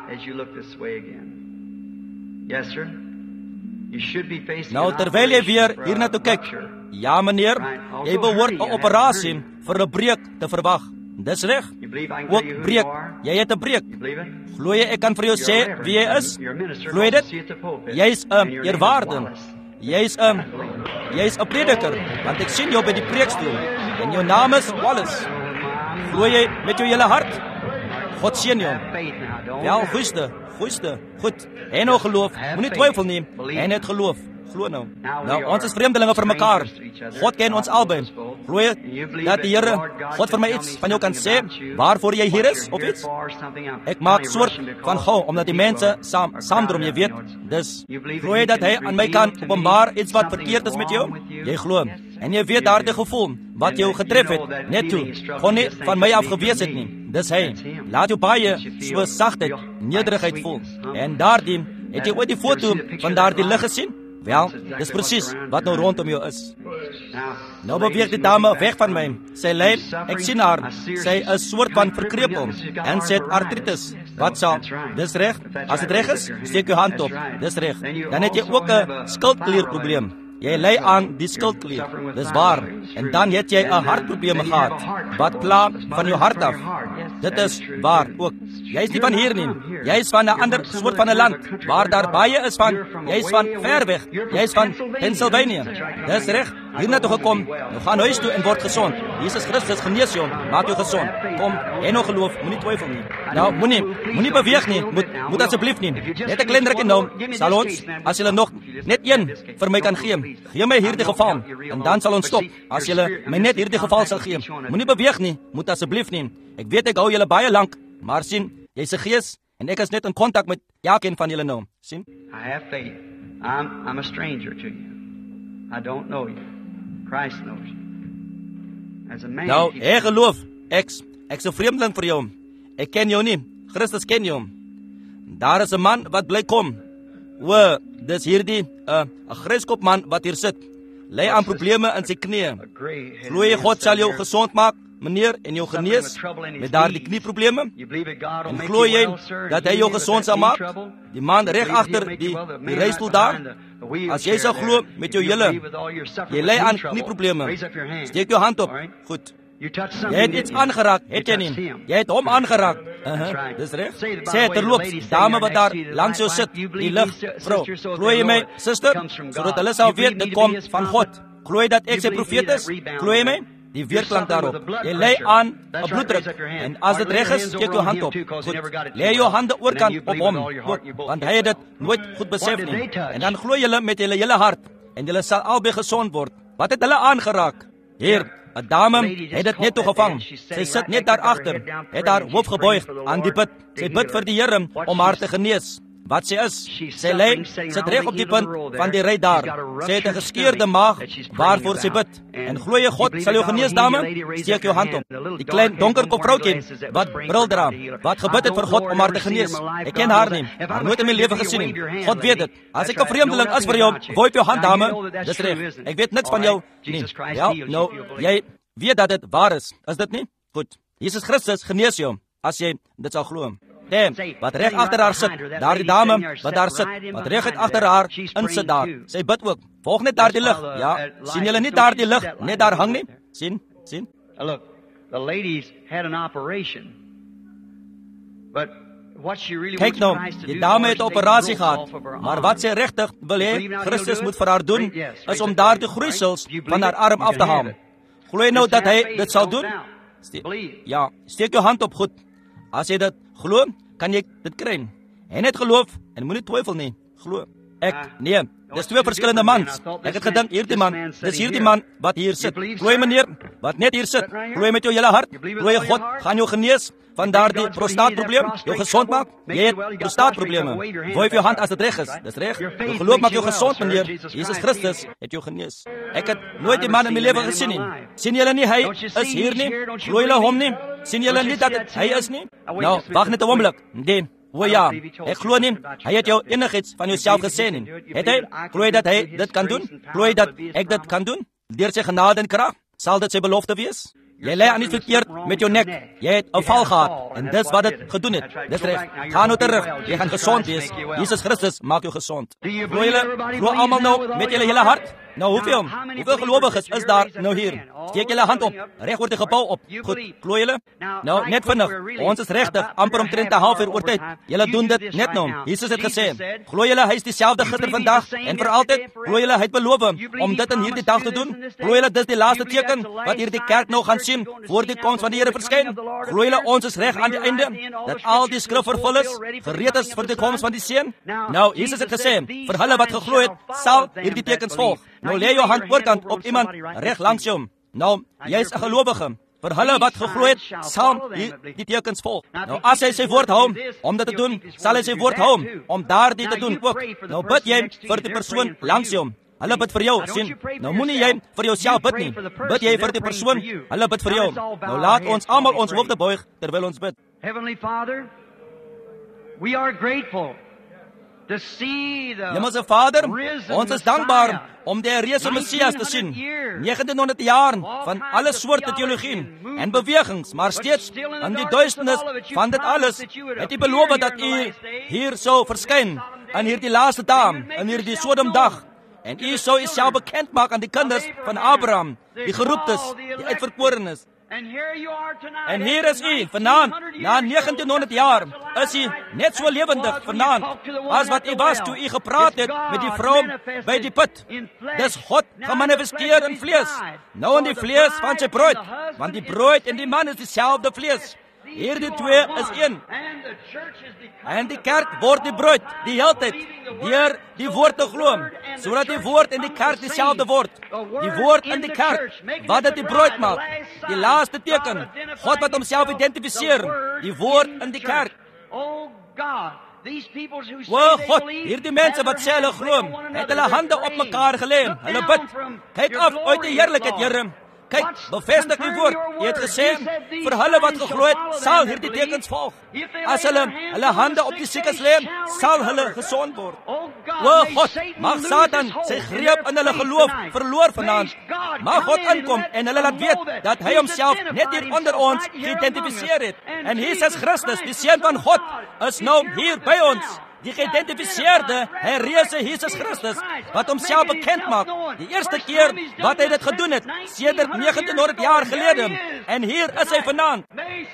Nou, terwyl jy weer hiernatoe kyk. Ja meneer, jy behoort 'n operasie vir 'n breek te verwag. Dis reg. Ook breek. Jy het 'n breek. Glo jy ek kan vir jou sê wie jy is? Glo jy dit? Jy's 'n eerwaarde. Jy's 'n prediker, want ek sien jou by die preekstoel en jou naam is Wallace. Glo jy met jou hele hart? God seën jou. Wel, goeie. Goed. En nou geloof, moenie twyfel nie. En het geloof. Glo nou. Nou, ons is vreemdelinge vir mekaar. God ken ons albei. Glo jy dat die Here God vir my iets van jou kan sê waarvoor jy hier is of iets? Ek maak soort van gou omdat die mense saamdrom, jy weet. Dus glo jy dat hy aan my kan openbaar iets wat verkeerd is met jou? Jy glo. En jy weet daardie gevoel wat jou getref het net toe kon nie van my af gewees het nie. Dis hy. Laat jou baie so sagtheid, nederigheid voel. En daardie het jy ooit die foto van daardie lig gesien? Wel, dis presies wat nou rondom jou is. Nou beweeg die dame weg van my. Sy lê, ek sien haar. Sy is soort van verkrepel en sy het artritis. Wat sal? Dis reg. As dit reg is, steek jou hand op. Dis reg. Dan het jy ook 'n skildklierprobleem. Jy ly aan die skildklier. Dis waar. En dan het jy 'n hartprobleem gehad. Wat kla van jou hart af. Dit is waar ook. Jy is nie van hier nie. Jy is van 'n ander soort van 'n land waar daar baie is van. Jy is van ver weg. Jy is van Pennsylvania. Dis reg. Hier na toe gekom. Nou gaan huis toe en word gesond. Jesus Christus genees jou. Maak jou gesond. Kom, jy nog geloof, moenie twyfel nie. Nou, moenie beweeg nie. Moet asseblief nie. Net 'n klein rukkie nou. Sal ons, as jy nog net een vir my kan gee. Gee my hierdie geval en dan sal ons stop. As jy my net hierdie geval sal gee. Moenie beweeg nie. Moet asseblief nie. Ek weet ek hou julle baie lank, maar sien, jy's 'n gees en ek is net in kontak met elkeen van julle nou. Sien? I have faith. I'm a stranger to you. I don't know you. Christ knows you. As a man. Nou, ek geloof. Ek's 'n vreemdeling vir jou. Ek ken jou nie. Christus ken jou. Daar is 'n man wat bly kom. O, dis hierdie 'n gryskop man wat hier sit. Ly aan probleme in sy knieë. Glo jy God sal jou gesond maak, meneer, en jou genees met daardie knieprobleme? En glo jy dat hy jou gesond sal maak? Die man reg agter die reistool daar. As jy sal glo met jou hele, jy ly aan knieprobleme. Steek jou hand op. Goed. Jy het iets aangeraak, het jy nie? Jy het hom aangeraak. Dis reg. Sê terloops, dame wat daar langs jou sit, die lig, vrou. Glo jy my, suster? Sodat hulle sal weet dit kom van God. Glo jy dat ek sy profeet is? Glo jy my? Die weerklank daarop. Jy lê aan 'n bloeddruk en as dit reg is, steek jou hand op. Goed. Lê jou hande oorkant op hom, want hy het dit nooit goed besef nie. En dan glo julle met julle hele hart en julle sal albei gesond word. Wat het hulle aangeraak? Hier, 'n dame het dit net toe gevang. Sy sit net daar agter, het haar hoof gebuig aan die bid. Sy bid vir die Here om haar te genees. Wat sy is, sy lê, sit reg op die punt van die ry daar. Sy het 'n geskeurde maag waarvoor sy bid. En glo jy God sal jou genees, dame? Steek jou hand op. Die klein donkerkop vroutjie wat bril dra, wat gebid het vir God om haar te genees. Ek ken haar nie, maar nooit in my lewe gesien nie. God weet dit. As ek 'n vreemdeling is vir jou, wou jou hand, dame. Dis reg. Ek weet niks van jou nie. Ja, nou, jy weet dat dit waar is. Is dit nie? Goed. Jesus Christus genees jou as jy dit sal glo. Wat reg agter haar sit, daardie dame wat daar sit, wat reg agter haar insit daar. Sy bid ook. Volg net daardie lig. Ja, sien julle nie daardie lig net daar hang nie? Sien? Look, the ladies had an operation. But what she really Kyk nou, die dame het 'n operasie gehad, maar wat sy regtig wil hê Christus moet vir haar doen, is om daardie groeisels van haar arm af te haal. Glo jy nou dat hy dit sal doen? Ja, steek jou hand op, goed. As jy dit glo, kan jy dit kry. En net geloof en moenie twyfel nie. Glo. Nee, dis twee verskillende mans. Ek het gedink hierdie man, dis hierdie man wat hier sit. Glo jy meneer, wat net hier sit. Glo jy met jou hele hart. Glo jy God gaan jou genees van daardie prostaatprobleem, jou gesond maak. Jy het prostaatprobleme. Wou jou hand as dit reg is. Dis reg. Jou geloof maak jou gesond, meneer. Jesus Christus het jou genees. Ek het nooit die man in my lewe gesien nie. Sien julle nie hy is hier nie? Glo julle hom nie? Sien julle nie dat hy is nie? Nou, wag net 'n oomblik. Nee. O ja, ek glo nie, hy het jou enigiets van jouself gesê nie. Het hy? Glo jy dat hy dit kan doen? Glo jy dat ek dit kan doen? Deur sy genade en krag, sal dit sy belofte wees? Jy lê aan iets verkeerd met jou nek. Jy het 'n val gehad en dis wat dit gedoen het. Dis reg. Gaan nou terug. Jy gaan gesond wees. Jesus Christus maak jou gesond. Glo almal nou met julle hele hart? Nou hoeveel gelowiges is daar nou hier? Steek julle hand op, reg oor die gebou op. Goed, glo julle? Nou, net vinnig. Ons is regtig amper omtrent 'n halfuur oor tyd. Julle doen dit net nou. Jesus het gesê, glo julle hy is dieselfde gister, vandag en vir altyd? Glo julle hy het beloof om dit in hierdie dag te doen? Glo julle dis die laaste teken wat hierdie kerk nou gaan sien voor die koms van die Here verskyn? Glo julle ons is reg aan die einde? Dat al die skrif vervul is, gereed is vir die koms van die Seun? Nou, Jesus het gesê, vir hulle wat geglo het, sal hierdie tekens volg. Nou lê jou hand oorkant op iemand reg langs jou. Nou, jy is 'n gelowige. Vir hulle wat geglo het, sal die tekens volg. Nou, as hy sy woord hou om dit te doen, sal hy sy woord hou om daardie te doen ook. Nou bid jy vir die persoon langs jou. Hulle bid vir jou, sien. Nou moenie jy vir jouself bid nie. Bid jy vir die persoon, hulle bid vir jou. Nou laat ons almal ons hoofde buig terwyl ons bid. Heavenly Father, we are grateful Hemelse Vader, ons is dankbaar om die herreese Messias te sien. 1900 jaar van alle soorte teologie en bewegings, maar steeds in die duisternis van dit alles, het U beloof dat U hier sou verskyn in hierdie laaste dae, in hierdie Sodomdag. En U sou U self bekend maak aan die kinders van Abraham, die geroeptes, die uitverkorenes. En hier is U, vanaand, na 1900 jaar, is U net so lewendig vanaand, as wat U was toe U gepraat het met die vrou by die put. Dis God gemanifesteer in vlees, nou in die vlees van sy bruid, want die bruid en die man is dieselfde vlees. Hierdie twee is een. En die kerk word die bruid, die heeltyd, deur die woord te glo, sodat die woord en die kerk dieselfde word. Die woord en die kerk, wat dit die bruid maak, die laaste teken, God wat homself identifiseer, die woord en die kerk. O God, hierdie mense wat sê hulle glo, het hulle hande op mekaar gelê, hulle bid, kyk af uit die heerlikheid, Here. Kyk, bevestig die woord. U het gesê, vir hulle wat geglo het, sal hierdie tekens volg. As hulle hande op die siekes lê, sal hulle gesond word. O God, mag Satan sy greep in hulle geloof verloor vanaand. Mag God inkom en hulle laat weet dat hy homself net hier onder ons geïdentifiseer het. En Jesus Christus, die Seun van God, is nou hier by ons. Die geïdentifiseerde, herreese Jesus Christus, wat homself bekend maak, die eerste keer wat hy dit gedoen het, sedert 1900 jaar gelede, en hier is hy vanaand.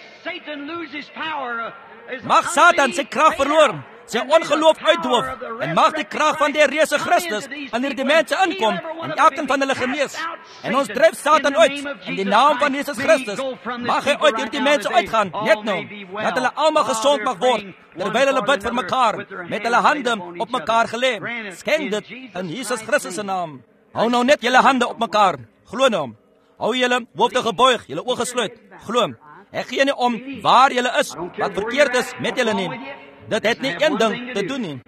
Mag Satan sy krag verloor, sy ongeloof uitdoof, en mag die krag van die herreese Christus in hierdie mense inkom, en elkeen van hulle genees. En ons dryf Satan uit, in die naam van Jesus Christus, mag hy uit hierdie mense uitgaan, net nou, dat hulle almal gesond mag word, terwyl hulle bid vir mekaar, met hulle hande op mekaar gelê. Skenk dit in Jesus Christus se naam. Hou nou net julle hande op mekaar, glo nou. Hou julle hoofde geboog, julle oë gesluit, glo. Ek gee nie om waar julle is, wat verkeerd is met julle nie. Dit het nie een ding te doen nie.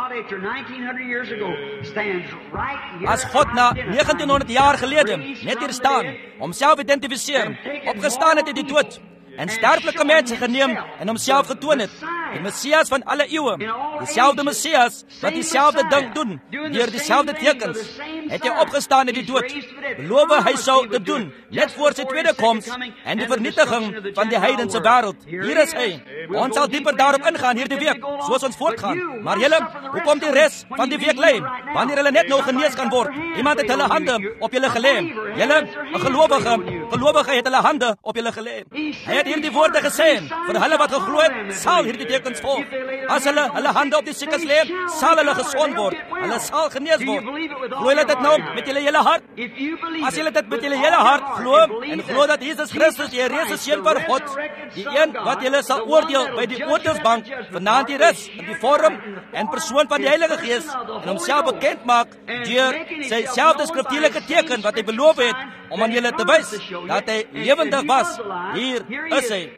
As God na 1900 jaar gelede net hier staan, homself identifiseer, opgestaan het uit die dood, en sterflike mense geneem en homself getoon het, die Messias van alle eeue, dieselfde Messias wat dieselfde ding doen, deur dieselfde tekens, het hy opgestaan uit die dood, beloof hy sou dit doen, net voor sy tweede koms, en die vernietiging van die heidense wêreld. Hier is hy. Ons sal dieper daarop ingaan hierdie week, soos ons voortgaan. Maar julle, hoe kom die res van die week lê? Wanneer hulle net nou genees kan word, iemand het hulle hande op julle gelê. Julle, 'n gelowige het hulle hande op julle gelê. Hy het hierdie woorde gesê, vir hulle wat geglo het, sal hierdie tekens volg. As hulle hande op die siekes lê, sal hulle gesond word. Hulle sal genees word. Glo julle dit nou met julle hele hart? As julle dit met julle hele hart glo, en glo dat Jesus Christus die herreese Seun van God, die een wat julle sal oordeel by die oordeelsbank, vanaand hier is, in die vorm en persoon van die Heilige Gees, en homself bekend maak deur sy selfde skriftuurlike teken wat hy beloof het, om aan julle te wys dat hy lewendig was. Hier is hy.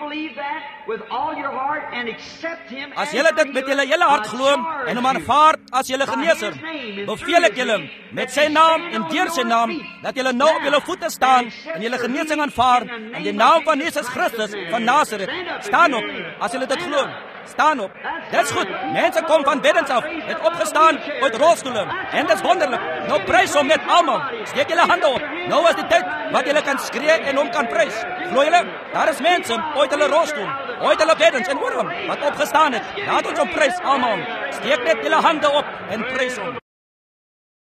As julle dit met julle hele hart glo en hom aanvaar as julle geneeser, beveel ek julle met sy naam en deur sy naam dat julle nou op julle voete staan en julle genesing aanvaar in die naam van Jesus Christus van Nazareth. Staan op as julle dit glo. Staan op. Dit's goed. Mense kom van beddens af, het opgestaan uit rolstoele. En dit is wonderlik. Nou prys hom met almal. Steek julle hande op. Nou is die tyd wat julle kan skree en hom kan prys. Glo julle? Daar is mense uit hulle rolstoel, uit hulle beddens en oor hom wat opgestaan het. Laat ons hom prys almal. Steek net julle hande op en prys hom.